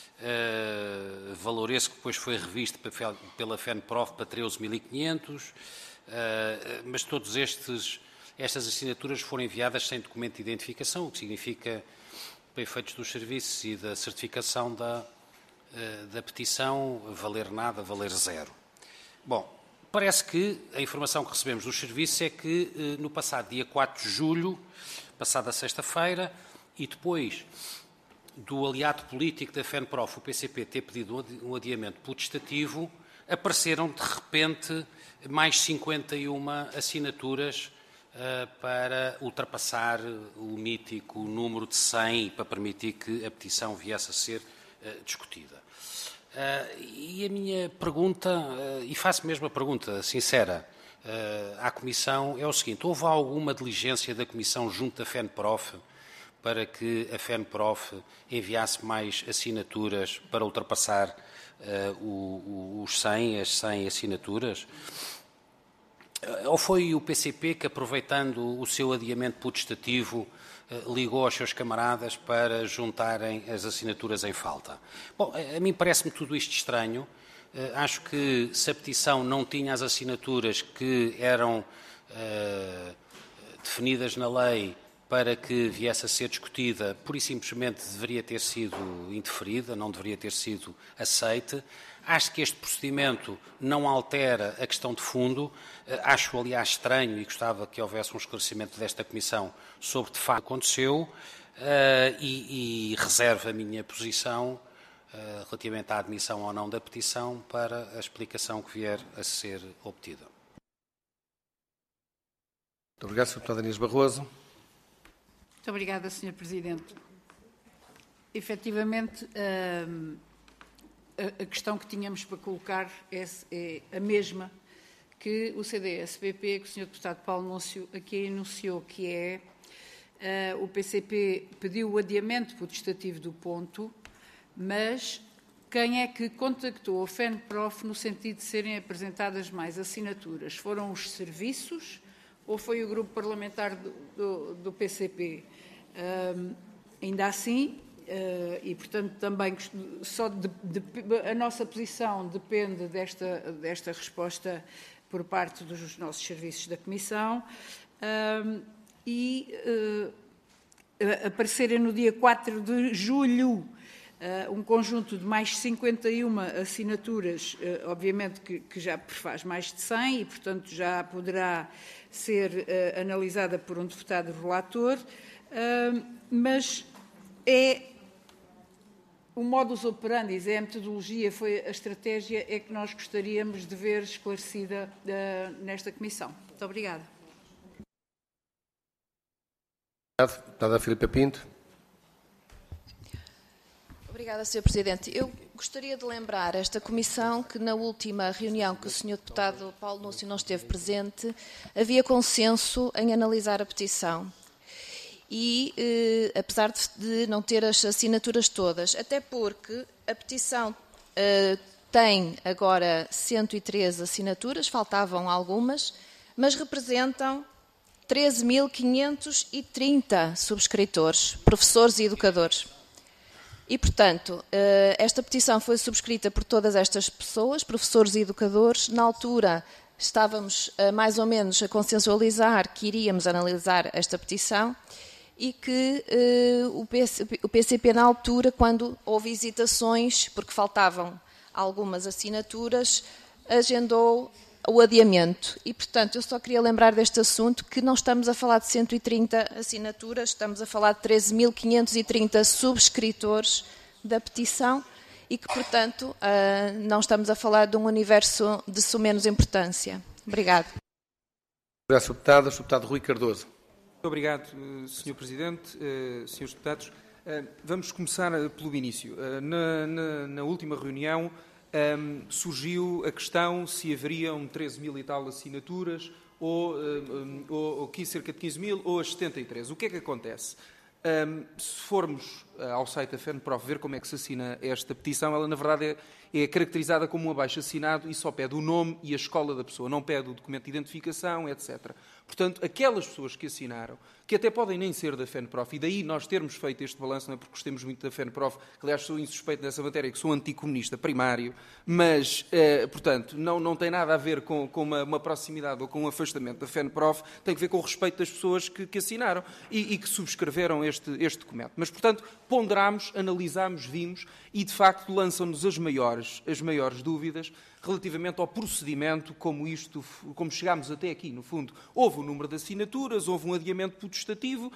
uh, valor esse que depois foi revisto pela FENPROF para treze mil e quinhentos, uh, mas todas estas assinaturas foram enviadas sem documento de identificação, o que significa, para efeitos dos serviços e da certificação da da petição, valer nada, valer zero. Bom, parece que a informação que recebemos dos serviços é que no passado dia quatro de julho, passada sexta-feira, e depois do aliado político da FENPROF, o P C P, ter pedido um adiamento potestativo, apareceram de repente mais cinquenta e uma assinaturas uh, para ultrapassar o mítico número de cem e para permitir que a petição viesse a ser uh, discutida. Uh, e a minha pergunta, uh, e faço mesmo a pergunta sincera uh, à Comissão, é o seguinte: houve alguma diligência da Comissão junto da FENPROF para que a FENPROF enviasse mais assinaturas para ultrapassar uh, o, o, os cem, as cem assinaturas? Uh, ou foi o P C P que, aproveitando o seu adiamento potestativo, ligou aos seus camaradas para juntarem as assinaturas em falta? Bom, a mim parece-me tudo isto estranho. Acho que se a petição não tinha as assinaturas que eram uh, definidas na lei para que viesse a ser discutida, pura e simplesmente deveria ter sido indeferida, não deveria ter sido aceite. Acho que este procedimento não altera a questão de fundo. Acho, aliás, estranho e gostava que houvesse um esclarecimento desta Comissão sobre de facto o que aconteceu uh, e, e reservo a minha posição uh, relativamente à admissão ou não da petição para a explicação que vier a ser obtida. Muito obrigado, senhor Deputado Inês Barroso. Muito obrigada, senhor Presidente. Efetivamente, uh, a questão que tínhamos para colocar é, é a mesma que o C D S P P, que o senhor Deputado Paulo Núncio aqui enunciou, que é uh, o P C P pediu o adiamento potestativo do ponto, mas quem é que contactou a FENPROF no sentido de serem apresentadas mais assinaturas? Foram os serviços ou foi o grupo parlamentar do, do, do P C P? Uh, ainda assim, Uh, e, portanto, também só de, de, a nossa posição depende desta, desta resposta por parte dos nossos serviços da Comissão uh, e uh, aparecerem no dia quatro de julho uh, um conjunto de mais cinquenta e uma assinaturas, uh, obviamente que, que já prefaz mais de cem e, portanto, já poderá ser uh, analisada por um deputado relator, uh, mas é o modus operandi, é a metodologia, foi a estratégia é que nós gostaríamos de ver esclarecida uh, nesta Comissão. Muito obrigada. Obrigado. Deputada Filipa Pinto. Obrigada, senhor Presidente. Eu gostaria de lembrar esta Comissão que na última reunião que o senhor Deputado Paulo Núncio não esteve presente, havia consenso em analisar a petição. E, eh, apesar de, de não ter as assinaturas todas, até porque a petição eh, tem agora cento e treze assinaturas, faltavam algumas, mas representam treze mil quinhentos e trinta subscritores, professores e educadores. E, portanto, esta petição foi subscrita por todas estas pessoas, professores e educadores. Na altura, estávamos mais ou menos a consensualizar que iríamos analisar esta petição e que o P C P, na altura, quando houve hesitações, porque faltavam algumas assinaturas, agendou o adiamento. E, portanto, eu só queria lembrar deste assunto, que não estamos a falar de cento e trinta assinaturas, estamos a falar de treze mil quinhentos e trinta subscritores da petição e que, portanto, não estamos a falar de um universo de sumenos importância. Obrigado. Obrigado, senhor Deputado. senhor Deputado Rui Cardoso. Muito obrigado, senhor Presidente, senhores Deputados. Vamos começar pelo início. Na, na, na última reunião, Um, surgiu a questão se haveriam treze mil e tal assinaturas, ou, um, ou, ou cerca de quinze mil, ou as setenta e três. O que é que acontece? Um, se formos ao site da FENPROF ver como é que se assina esta petição, ela, na verdade, é, é caracterizada como um abaixo-assinado e só pede o nome e a escola da pessoa, não pede o documento de identificação, etcétera. Portanto, aquelas pessoas que assinaram, que até podem nem ser da FENPROF, e daí nós termos feito este balanço, não é porque gostemos muito da FENPROF, que aliás sou insuspeito dessa matéria, que sou anticomunista primário, mas, eh, portanto, não, não tem nada a ver com, com uma, uma proximidade ou com um afastamento da FENPROF, tem que ver com o respeito das pessoas que, que assinaram e, e que subscreveram este, este documento. Mas, portanto, ponderámos, analisámos, vimos e, de facto, lançam-nos as maiores, as maiores dúvidas relativamente ao procedimento, como isto, como chegámos até aqui, no fundo. Houve o número de assinaturas, houve um adiamento potestativo,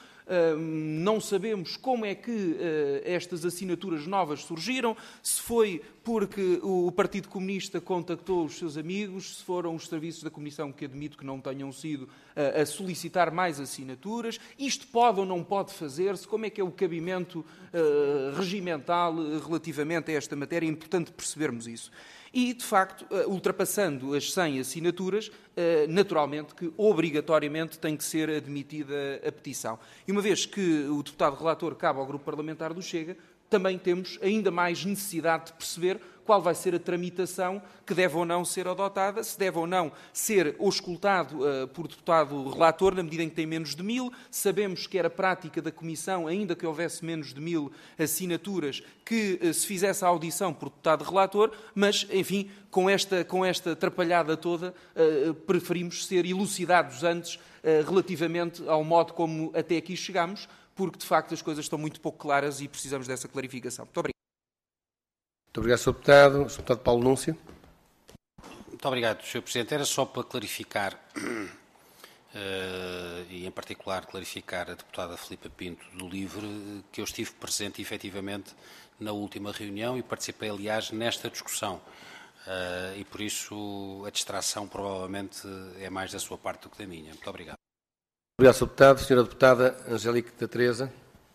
não sabemos como é que estas assinaturas novas surgiram, se foi porque o Partido Comunista contactou os seus amigos, se foram os serviços da Comissão, que admito que não tenham sido, a solicitar mais assinaturas, isto pode ou não pode fazer-se, como é que é o cabimento regimental relativamente a esta matéria, é importante percebermos isso. E, de facto, ultrapassando as cem assinaturas, naturalmente que, obrigatoriamente, tem que ser admitida a petição. E uma vez que o deputado relator cabe ao Grupo Parlamentar do Chega, também temos ainda mais necessidade de perceber qual vai ser a tramitação que deve ou não ser adotada, se deve ou não ser auscultado uh, por deputado relator, na medida em que tem menos de mil. Sabemos que era prática da Comissão, ainda que houvesse menos de mil assinaturas, que uh, se fizesse a audição por deputado relator, mas, enfim, com esta, com esta atrapalhada toda, uh, preferimos ser elucidados antes uh, relativamente ao modo como até aqui chegámos, porque, de facto, as coisas estão muito pouco claras e precisamos dessa clarificação. Muito obrigado. Muito obrigado, senhor Deputado. senhor Deputado Paulo Núncio. Muito obrigado, senhor Presidente. Era só para clarificar, uh, e em particular clarificar a deputada Filipa Pinto do LIVRE, que eu estive presente efetivamente na última reunião e participei, aliás, nesta discussão. Uh, e, por isso, a distração provavelmente é mais da sua parte do que da minha. Muito obrigado. Obrigado, senhor Deputado. Senhora Deputada Angélica da Teresa.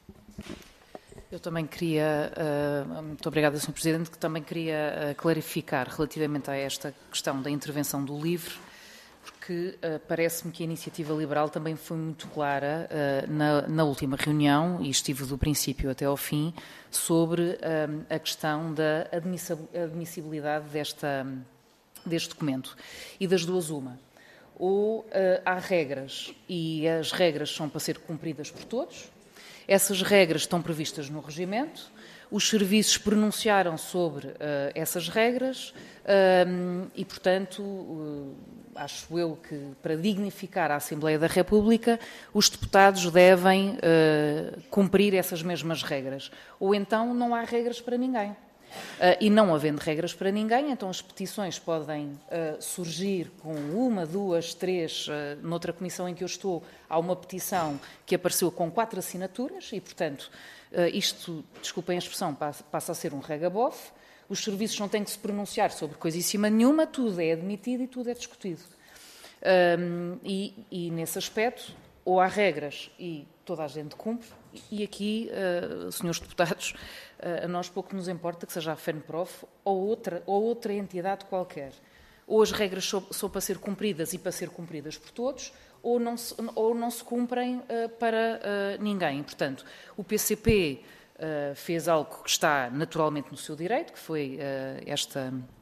Eu também queria, uh, muito obrigada, senhor Presidente, que também queria uh, clarificar relativamente a esta questão da intervenção do LIVRE, porque uh, parece-me que a iniciativa liberal também foi muito clara uh, na, na última reunião, e estive do princípio até ao fim, sobre uh, a questão da admissibilidade desta, deste documento. E das duas, uma. Ou uh, há regras, e as regras são para ser cumpridas por todos. Essas regras estão previstas no regimento, os serviços pronunciaram sobre uh, essas regras um, e, portanto, uh, acho eu que, para dignificar a Assembleia da República, os deputados devem uh, cumprir essas mesmas regras. Ou então não há regras para ninguém. Uh, e não havendo regras para ninguém, então as petições podem uh, surgir com uma, duas, três. Uh, noutra comissão em que eu estou, há uma petição que apareceu com quatro assinaturas e, portanto, uh, isto, desculpem a expressão, passa, passa a ser um regabof. Os serviços não têm que se pronunciar sobre coisíssima nenhuma, tudo é admitido e tudo é discutido. Um, e, e, nesse aspecto, ou há regras e toda a gente cumpre, e aqui, uh, senhores deputados, uh, a nós pouco nos importa que seja a FENPROF ou outra, ou outra entidade qualquer. Ou as regras são, são para ser cumpridas e para ser cumpridas por todos, ou não se, ou não se cumprem uh, para uh, ninguém. Portanto, o P C P uh, fez algo que está naturalmente no seu direito, que foi uh, esta,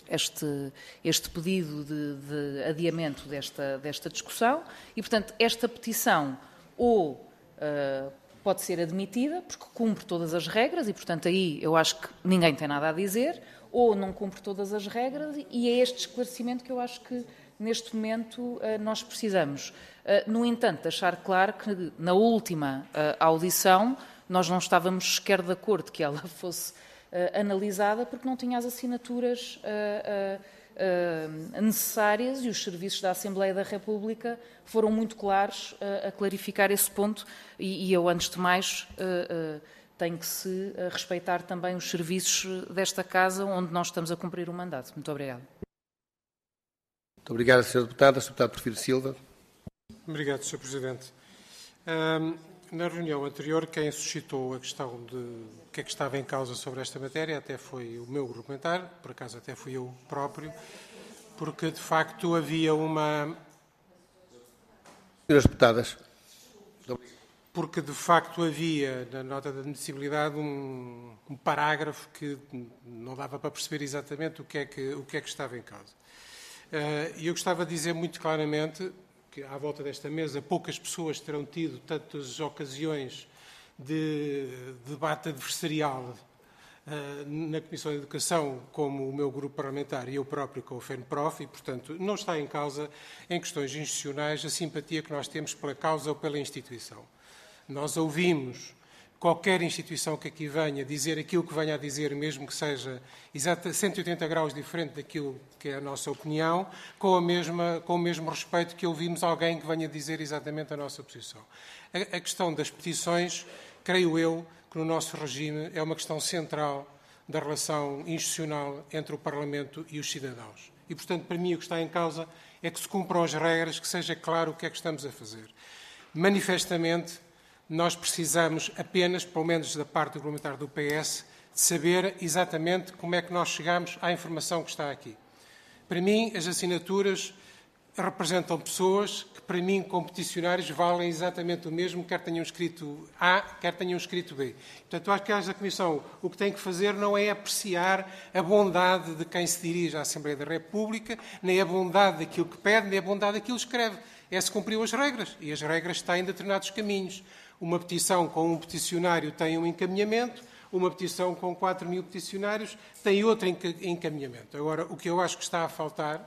este, este pedido de, de adiamento desta, desta discussão e, portanto, esta petição ou uh, pode ser admitida, porque cumpre todas as regras e, portanto, aí eu acho que ninguém tem nada a dizer, ou não cumpre todas as regras e é este esclarecimento que eu acho que, neste momento, uh, nós precisamos. Uh, no entanto, deixar claro que na última uh, audição nós não estávamos sequer de acordo que ela fosse uh, analisada porque não tinha as assinaturas uh, uh, uh, necessárias e os serviços da Assembleia da República foram muito claros uh, a clarificar esse ponto e, e eu, antes de mais, uh, uh, tenho que se uh, respeitar também os serviços desta Casa onde nós estamos a cumprir o mandato. Muito obrigada. Muito obrigado, senhora Deputada. senhor Deputado Porfírio Silva. Obrigado, senhor Presidente. Um, na reunião anterior, quem suscitou a questão de o que é que estava em causa sobre esta matéria até foi o meu grupo parlamentar, por acaso até fui eu próprio, porque de facto havia uma... Senhoras Deputadas. Porque de facto havia na nota de admissibilidade um, um parágrafo que não dava para perceber exatamente o que é que, o que, é que estava em causa. E uh, eu gostava de dizer muito claramente que à volta desta mesa poucas pessoas terão tido tantas ocasiões de debate adversarial uh, na Comissão de Educação como o meu grupo parlamentar e eu próprio com o FENPROF e, portanto, não está em causa, em questões institucionais, a simpatia que nós temos pela causa ou pela instituição. Nós ouvimos qualquer instituição que aqui venha dizer aquilo que venha a dizer, mesmo que seja exata, cento e oitenta graus diferente daquilo que é a nossa opinião, com, a mesma, com o mesmo respeito que ouvimos alguém que venha dizer exatamente a nossa posição. A, a questão das petições, creio eu, que no nosso regime é uma questão central da relação institucional entre o Parlamento e os cidadãos. E, portanto, para mim o que está em causa é que se cumpram as regras, que seja claro o que é que estamos a fazer. Manifestamente, nós precisamos apenas, pelo menos da parte do parlamentar do P S, de saber exatamente como é que nós chegamos à informação que está aqui. Para mim, as assinaturas representam pessoas que, para mim, como peticionários, valem exatamente o mesmo, quer tenham escrito A, quer tenham escrito B. Portanto, eu acho que a Comissão o que tem que fazer não é apreciar a bondade de quem se dirige à Assembleia da República, nem a bondade daquilo que pede, nem a bondade daquilo que escreve. É se cumpriu as regras, e as regras têm determinados caminhos. Uma petição com um peticionário tem um encaminhamento, uma petição com quatro mil peticionários tem outro encaminhamento. Agora, o que eu acho que está a faltar,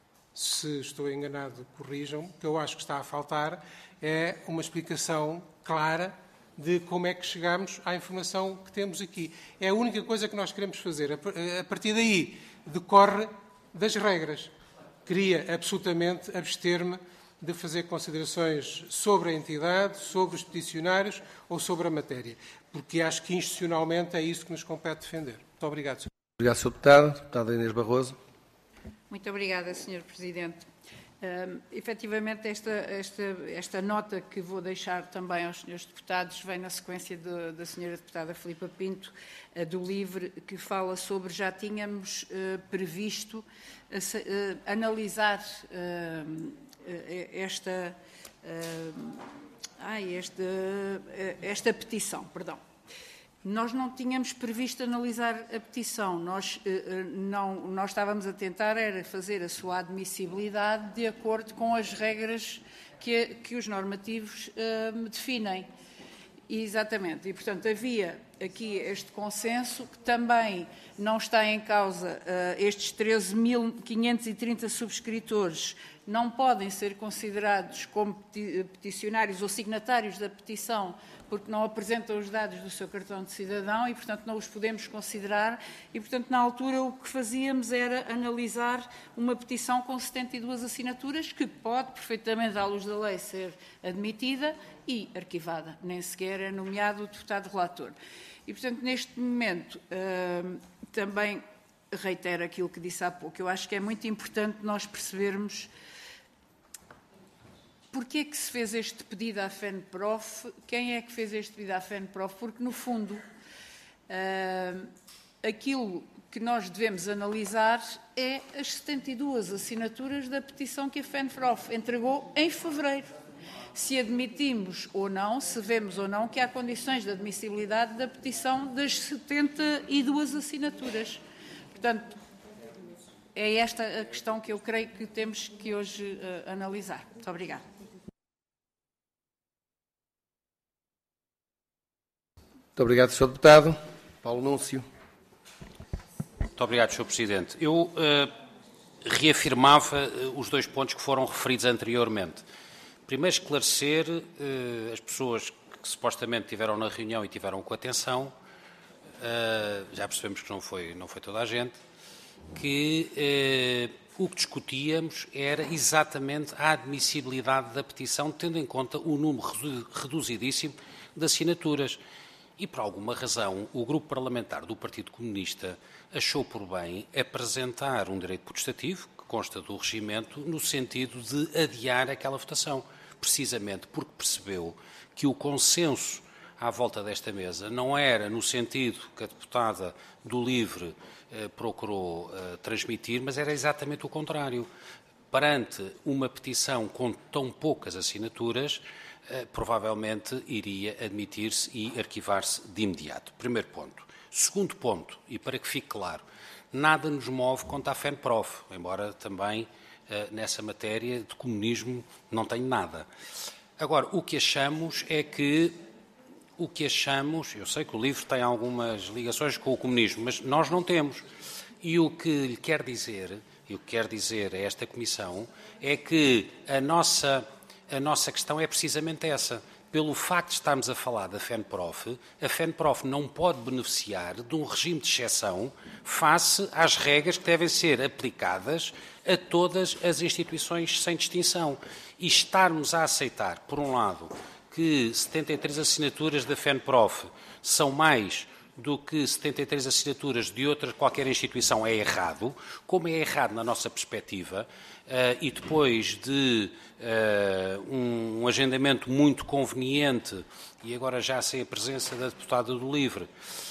se estou enganado, corrijam-me, o que eu acho que está a faltar é uma explicação clara de como é que chegamos à informação que temos aqui. É a única coisa que nós queremos fazer. A partir daí, decorre das regras. Queria absolutamente abster-me de fazer considerações sobre a entidade, sobre os peticionários ou sobre a matéria, porque acho que institucionalmente é isso que nos compete defender. Muito obrigado, senhor Obrigado, senhor Deputado. Deputada Inês Barroso. Muito obrigada, senhor Presidente. Uh, efetivamente, esta, esta, esta nota que vou deixar também aos senhores deputados vem na sequência de, da senhora deputada Filipa Pinto, uh, do LIVRE, que fala sobre, já tínhamos uh, previsto uh, uh, analisar uh, esta, uh, ai, esta, uh, esta petição, perdão. Nós não tínhamos previsto analisar a petição, nós, uh, não, nós estávamos a tentar era fazer a sua admissibilidade de acordo com as regras que, que os normativos uh, definem. Exatamente, e portanto havia aqui este consenso que também não está em causa, uh, estes treze mil quinhentos e trinta subscritores não podem ser considerados como peticionários ou signatários da petição porque não apresentam os dados do seu cartão de cidadão e, portanto, não os podemos considerar e, portanto, na altura o que fazíamos era analisar uma petição com setenta e duas assinaturas que pode perfeitamente, à luz da lei, ser admitida e arquivada. Nem sequer é nomeado o deputado relator. E, portanto, neste momento, uh, também reitero aquilo que disse há pouco. Eu acho que é muito importante nós percebermos porque é que se fez este pedido à FENPROF, quem é que fez este pedido à FENPROF, porque, no fundo, uh, aquilo que nós devemos analisar é as setenta e duas assinaturas da petição que a FENPROF entregou em fevereiro. Se admitimos ou não, se vemos ou não que há condições de admissibilidade da petição das setenta e duas assinaturas. Portanto, é esta a questão que eu creio que temos que hoje uh, analisar. Muito obrigada. Muito obrigado, senhor Deputado. Paulo Núncio. Muito obrigado, senhor Presidente. Eu uh, reafirmava uh, os dois pontos que foram referidos anteriormente. Primeiro, esclarecer uh, as pessoas que supostamente estiveram na reunião e tiveram com atenção, uh, já percebemos que não foi, não foi toda a gente, que uh, o que discutíamos era exatamente a admissibilidade da petição, tendo em conta o número reduzidíssimo de assinaturas. E, por alguma razão, o Grupo Parlamentar do Partido Comunista achou por bem apresentar um direito protestativo, que consta do regimento, no sentido de adiar aquela votação, precisamente porque percebeu que o consenso à volta desta mesa não era no sentido que a deputada do LIVRE eh, procurou eh, transmitir, mas era exatamente o contrário. Perante uma petição com tão poucas assinaturas, Uh, provavelmente iria admitir-se e arquivar-se de imediato. Primeiro ponto. Segundo ponto, e para que fique claro, nada nos move contra a FENPROF, embora também uh, nessa matéria de comunismo não tenho nada. Agora, o que achamos é que, o que achamos, eu sei que o LIVRE tem algumas ligações com o comunismo, mas nós não temos. E o que lhe quer dizer, e o que quer dizer a esta Comissão, é que a nossa... A nossa questão é precisamente essa. Pelo facto de estarmos a falar da FENPROF, a FENPROF não pode beneficiar de um regime de exceção face às regras que devem ser aplicadas a todas as instituições sem distinção. E estarmos a aceitar, por um lado, que setenta e três assinaturas da FENPROF são mais do que setenta e três assinaturas de outra qualquer instituição é errado, como é errado na nossa perspectiva, uh, e depois de uh, um, um agendamento muito conveniente, e agora já sem a presença da deputada do LIVRE,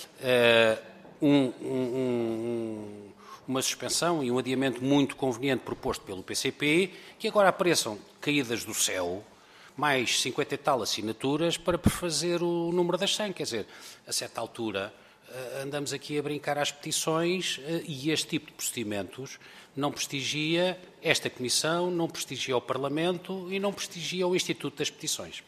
uh, um, um, um, uma suspensão e um adiamento muito conveniente proposto pelo P C P, que agora apareçam caídas do céu, mais cinquenta e tal assinaturas para prefazer o número das cem. Quer dizer, a certa altura andamos aqui a brincar às petições e este tipo de procedimentos não prestigia esta Comissão, não prestigia o Parlamento e não prestigia o Instituto das Petições.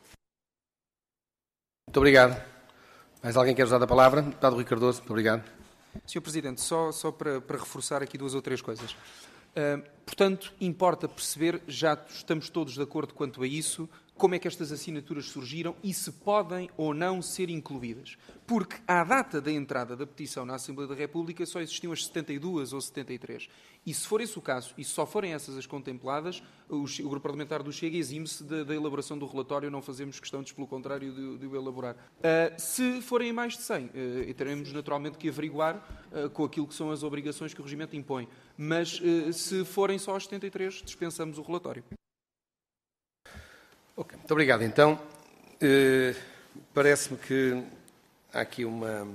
Muito obrigado. Mais alguém quer usar a palavra? Deputado Rui Cardoso, muito obrigado. senhor Presidente, só, só para, para reforçar aqui duas ou três coisas. Uh, portanto, importa perceber, já estamos todos de acordo quanto a isso, como é que estas assinaturas surgiram e se podem ou não ser incluídas. Porque, à data da entrada da petição na Assembleia da República, só existiam as setenta e duas ou setenta e três. E se for esse o caso, e se só forem essas as contempladas, o, o Grupo Parlamentar do Chega exime-se da, da elaboração do relatório, não fazemos questão de, pelo contrário, de, de o elaborar. Uh, se forem mais de cem, uh, teremos naturalmente que averiguar uh, com aquilo que são as obrigações que o regimento impõe. Mas, uh, se forem só as setenta e três, dispensamos o relatório. Ok, muito obrigado. Então, eh, parece-me que há aqui uma,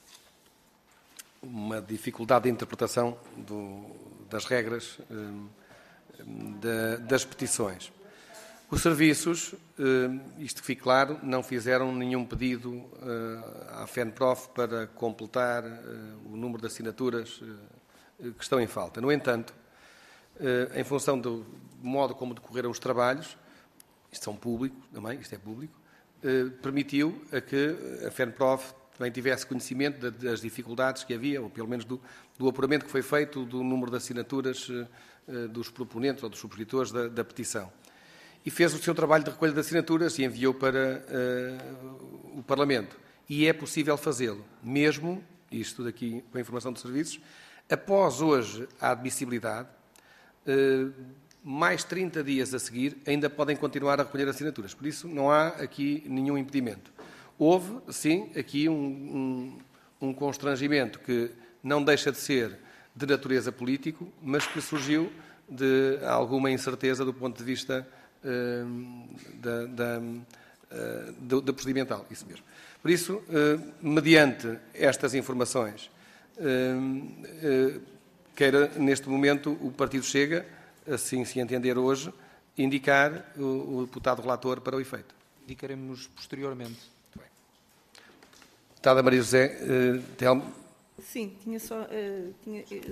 uma dificuldade de interpretação do, das regras eh, da, das petições. Os serviços, eh, isto que fique claro, não fizeram nenhum pedido eh, à FENPROF para completar eh, o número de assinaturas eh, que estão em falta. No entanto, eh, em função do modo como decorreram os trabalhos, isto são públicos também, isto é público, eh, permitiu a que a FENPROF também tivesse conhecimento das dificuldades que havia, ou pelo menos do, do apuramento que foi feito do número de assinaturas eh, dos proponentes ou dos subscritores da, da petição. E fez o seu trabalho de recolha de assinaturas e enviou para eh, o Parlamento. E é possível fazê-lo, mesmo, isto daqui com a informação dos serviços, após hoje a admissibilidade, eh, mais trinta dias a seguir, ainda podem continuar a recolher assinaturas. Por isso, não há aqui nenhum impedimento. Houve, sim, aqui um, um, um constrangimento que não deixa de ser de natureza político, mas que surgiu de alguma incerteza do ponto de vista uh, da, da, uh, do, da procedimental. Isso mesmo. Por isso, uh, mediante estas informações, uh, uh, queira, neste momento, o Partido Chega, assim se entender hoje, indicar o, o deputado relator para o efeito. Indicaremos posteriormente. Muito bem. Deputada Maria José uh, Telmo. Sim, tinha só, uh, tinha, uh,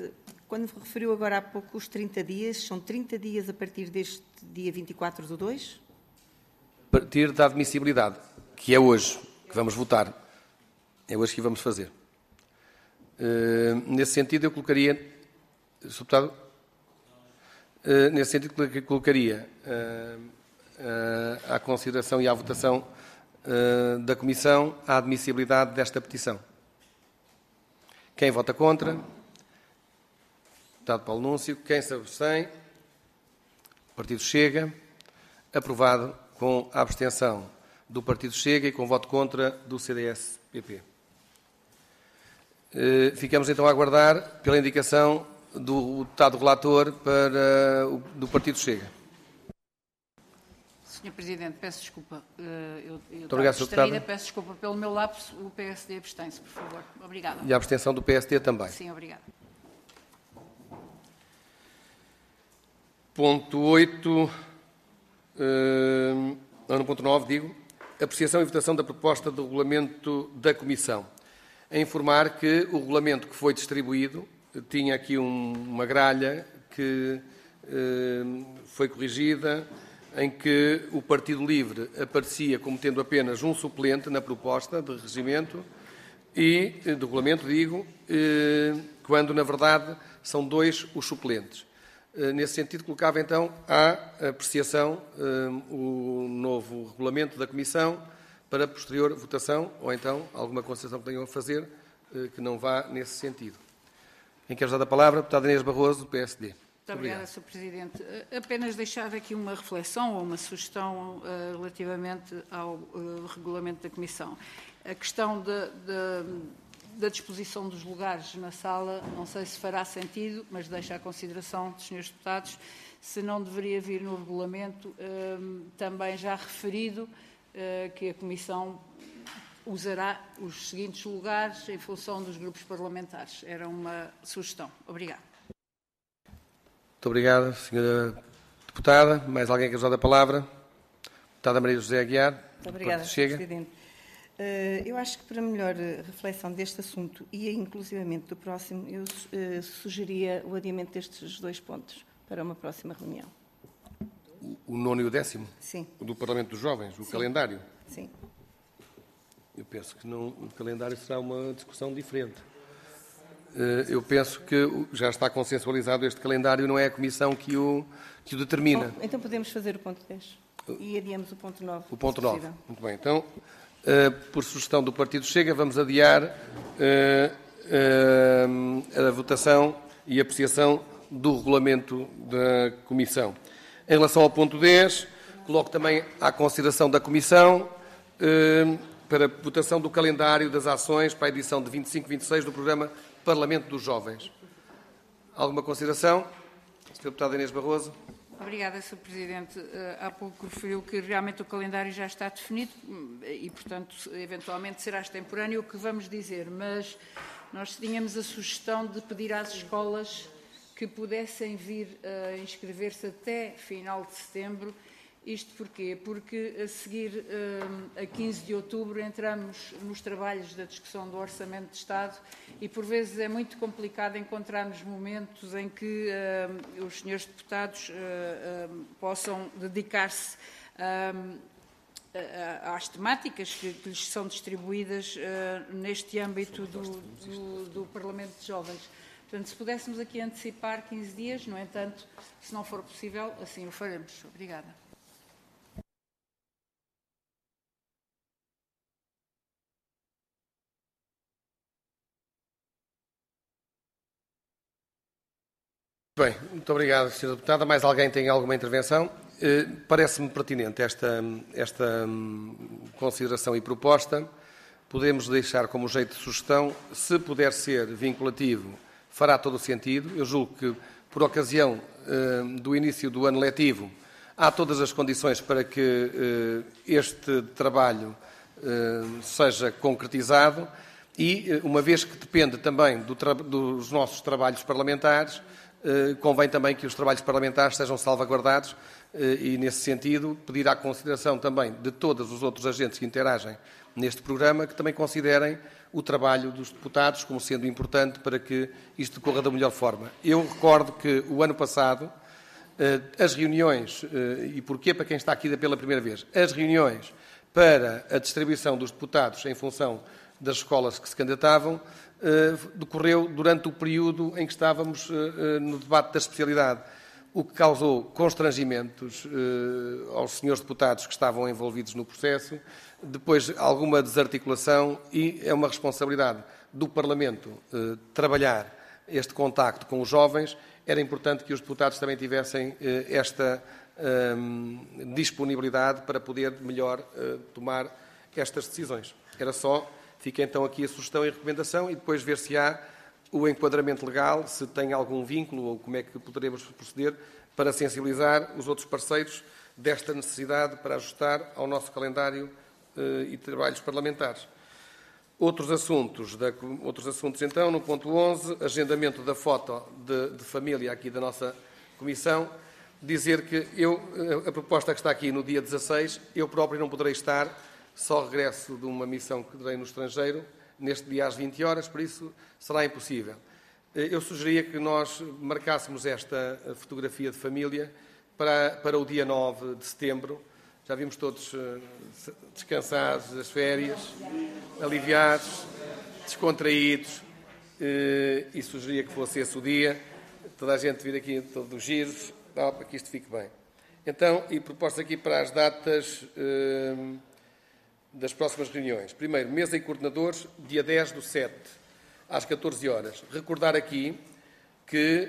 Quando referiu agora há pouco os trinta dias, são trinta dias a partir deste dia vinte e quatro do dois? A partir da admissibilidade, que é hoje, que vamos votar. É hoje que vamos fazer. Uh, nesse sentido, eu colocaria, senhor Deputado, uh, nesse sentido, colocaria uh, uh, à consideração e à votação uh, da Comissão a admissibilidade desta petição. Quem vota contra? Deputado Paulo Núncio. Quem se abstém? O Partido Chega. Aprovado com a abstenção do Partido Chega e com voto contra do C D S P P. Ficamos então a aguardar pela indicação do deputado relator para o, do Partido Chega. senhor Presidente, peço desculpa. Eu, eu Muito obrigado, senhor Deputado. Peço desculpa pelo meu lapso. O P S D abstém-se, por favor. Obrigada. E a abstenção do P S D também. Sim, obrigada. Ponto oito. Uh, no ponto nove, digo. Apreciação e votação da proposta do regulamento da Comissão. A informar que o regulamento que foi distribuído tinha aqui um, uma gralha que uh, foi corrigida, em que o Partido Livre aparecia como tendo apenas um suplente na proposta de regimento e, de regulamento, digo, uh, quando, na verdade, são dois os suplentes. Uh, nesse sentido, colocava, então, à apreciação uh, o novo regulamento da Comissão para posterior votação, ou então alguma concessão que tenham a fazer uh, que não vá nesse sentido. Quem quer usar a palavra? Deputada Inês Barroso, do P S D. Muito obrigada, senhor Presidente. Apenas deixar aqui uma reflexão ou uma sugestão uh, relativamente ao uh, regulamento da Comissão. A questão de, de, da disposição dos lugares na sala, não sei se fará sentido, mas deixo à consideração dos senhores deputados, se não deveria vir no regulamento uh, também já referido uh, que a Comissão usará os seguintes lugares em função dos grupos parlamentares. Era uma sugestão. Obrigada. Muito obrigado, senhora Deputada. Mais alguém quer usar a palavra? Deputada Maria José Aguiar. Muito obrigada, senhor Presidente. Eu acho que para melhor reflexão deste assunto e inclusivamente do próximo, eu sugeria o adiamento destes dois pontos para uma próxima reunião. O nono e o décimo? Sim. O do Parlamento dos Jovens, o Sim. calendário? Sim. Eu penso que não, o calendário será uma discussão diferente. Eu penso que já está consensualizado este calendário, não é a Comissão que o, que o determina. Bom, então podemos fazer o ponto dez e adiamos o ponto nove. O ponto nove. Muito bem. Então, uh, por sugestão do Partido Chega, vamos adiar uh, uh, a votação e apreciação do regulamento da Comissão. Em relação ao ponto dez, coloco também à consideração da Comissão uh, para votação do calendário das ações para a edição de vinte e cinco e vinte e seis do programa Parlamento dos Jovens. Alguma consideração? senhora Deputada Inês Barroso. Obrigada, senhor Presidente. Há pouco referiu que realmente o calendário já está definido e, portanto, eventualmente será extemporâneo o que vamos dizer, mas nós tínhamos a sugestão de pedir às escolas que pudessem vir a inscrever-se até final de setembro. Isto porquê? Porque a seguir, a quinze de outubro, entramos nos trabalhos da discussão do Orçamento de Estado e, por vezes, é muito complicado encontrarmos momentos em que uh, os senhores deputados uh, uh, possam dedicar-se uh, às temáticas que, que lhes são distribuídas uh, neste âmbito do, do, do Parlamento de Jovens. Portanto, se pudéssemos aqui antecipar quinze dias, no entanto, se não for possível, assim o faremos. Obrigada. Bem, muito obrigado, senhora Deputada. Mais alguém tem alguma intervenção? Eh, Parece-me pertinente esta, esta hum, consideração e proposta. Podemos deixar como jeito de sugestão, se puder ser vinculativo, fará todo o sentido. Eu julgo que, por ocasião eh, do início do ano letivo, há todas as condições para que eh, este trabalho eh, seja concretizado e, uma vez que depende também do tra- dos nossos trabalhos parlamentares, convém também que os trabalhos parlamentares sejam salvaguardados e, nesse sentido, pedir à consideração também de todos os outros agentes que interagem neste programa que também considerem o trabalho dos deputados como sendo importante para que isto decorra da melhor forma. Eu recordo que o ano passado as reuniões, e porquê para quem está aqui pela primeira vez, as reuniões para a distribuição dos deputados em função das escolas que se candidatavam, decorreu durante o período em que estávamos no debate da especialidade, o que causou constrangimentos aos senhores deputados que estavam envolvidos no processo, depois alguma desarticulação, e é uma responsabilidade do Parlamento trabalhar este contacto com os jovens. Era importante que os deputados também tivessem esta disponibilidade para poder melhor tomar estas decisões. Era só, fica então aqui a sugestão e a recomendação, e depois ver se há o enquadramento legal, se tem algum vínculo ou como é que poderemos proceder para sensibilizar os outros parceiros desta necessidade para ajustar ao nosso calendário e trabalhos parlamentares. Outros assuntos, da, outros assuntos então, no ponto onze, agendamento da foto de, de família aqui da nossa Comissão, dizer que eu, a proposta que está aqui no dia dezasseis, eu próprio não poderei estar, só regresso de uma missão que terei no estrangeiro, neste dia às vinte horas, por isso será impossível. Eu sugeria que nós marcássemos esta fotografia de família para, para o dia nove de setembro. Já vimos todos descansados das férias, aliviados, descontraídos, e sugeria que fosse esse o dia, toda a gente vir aqui todos os giros, para que isto fique bem. Então, e proposto aqui para as datas das próximas reuniões. Primeiro, mesa e coordenadores, dia dez do sete, às catorze horas. Recordar aqui que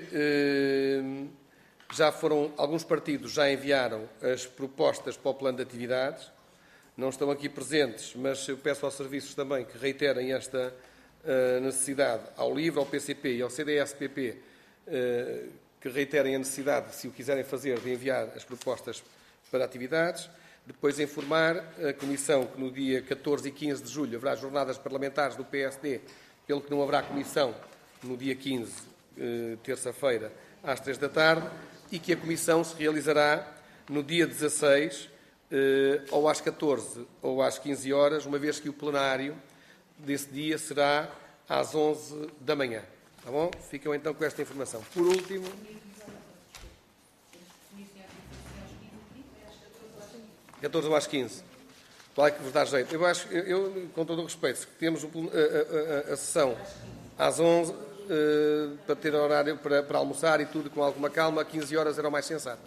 já foram, alguns partidos já enviaram as propostas para o plano de atividades, não estão aqui presentes, mas eu peço aos serviços também que reiterem esta uh, necessidade ao LIVRE, ao P C P e ao C D S P P, uh, que reiterem a necessidade, se o quiserem fazer, de enviar as propostas para atividades. Depois informar a Comissão que no dia catorze e quinze de julho haverá jornadas parlamentares do P S D, pelo que não haverá Comissão no dia quinze, uh, terça-feira, às três da tarde, e que a Comissão se realizará no dia dezasseis, eh, ou às catorze ou às quinze horas, uma vez que o plenário desse dia será às onze da manhã. Tá bom? Ficam então com esta informação. Por último... catorze ou às quinze. Claro que vos dá jeito. Eu acho, eu, eu com todo o respeito, se temos a, a, a, a sessão às onze, Uh, para ter horário para, para almoçar e tudo com alguma calma, quinze horas era o mais sensato.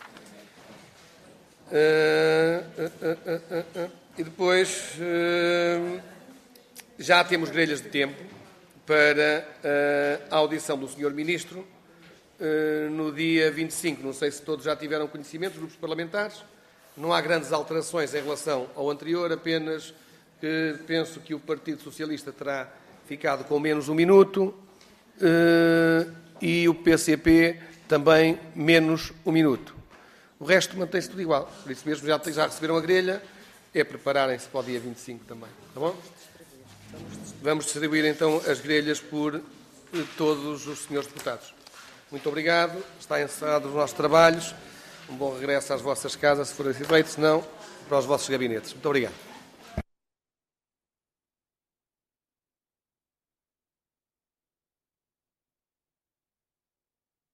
Uh, uh, uh, uh, uh. E depois uh, já temos grelhas de tempo para uh, a audição do senhor Ministro uh, no dia vinte e cinco. Não sei se todos já tiveram conhecimento, os grupos parlamentares. Não há grandes alterações em relação ao anterior, apenas que penso que o Partido Socialista terá ficado com menos um minuto. Uh, e o P C P também menos um minuto. O resto mantém-se tudo igual. Por isso mesmo já, já receberam a grelha, é prepararem-se para o dia vinte e cinco também. Tá bom? Vamos distribuir então as grelhas por uh, todos os senhores deputados. Muito obrigado. Está encerrado os nossos trabalhos. Um bom regresso às vossas casas, se for assim feito, se não, para os vossos gabinetes. Muito obrigado.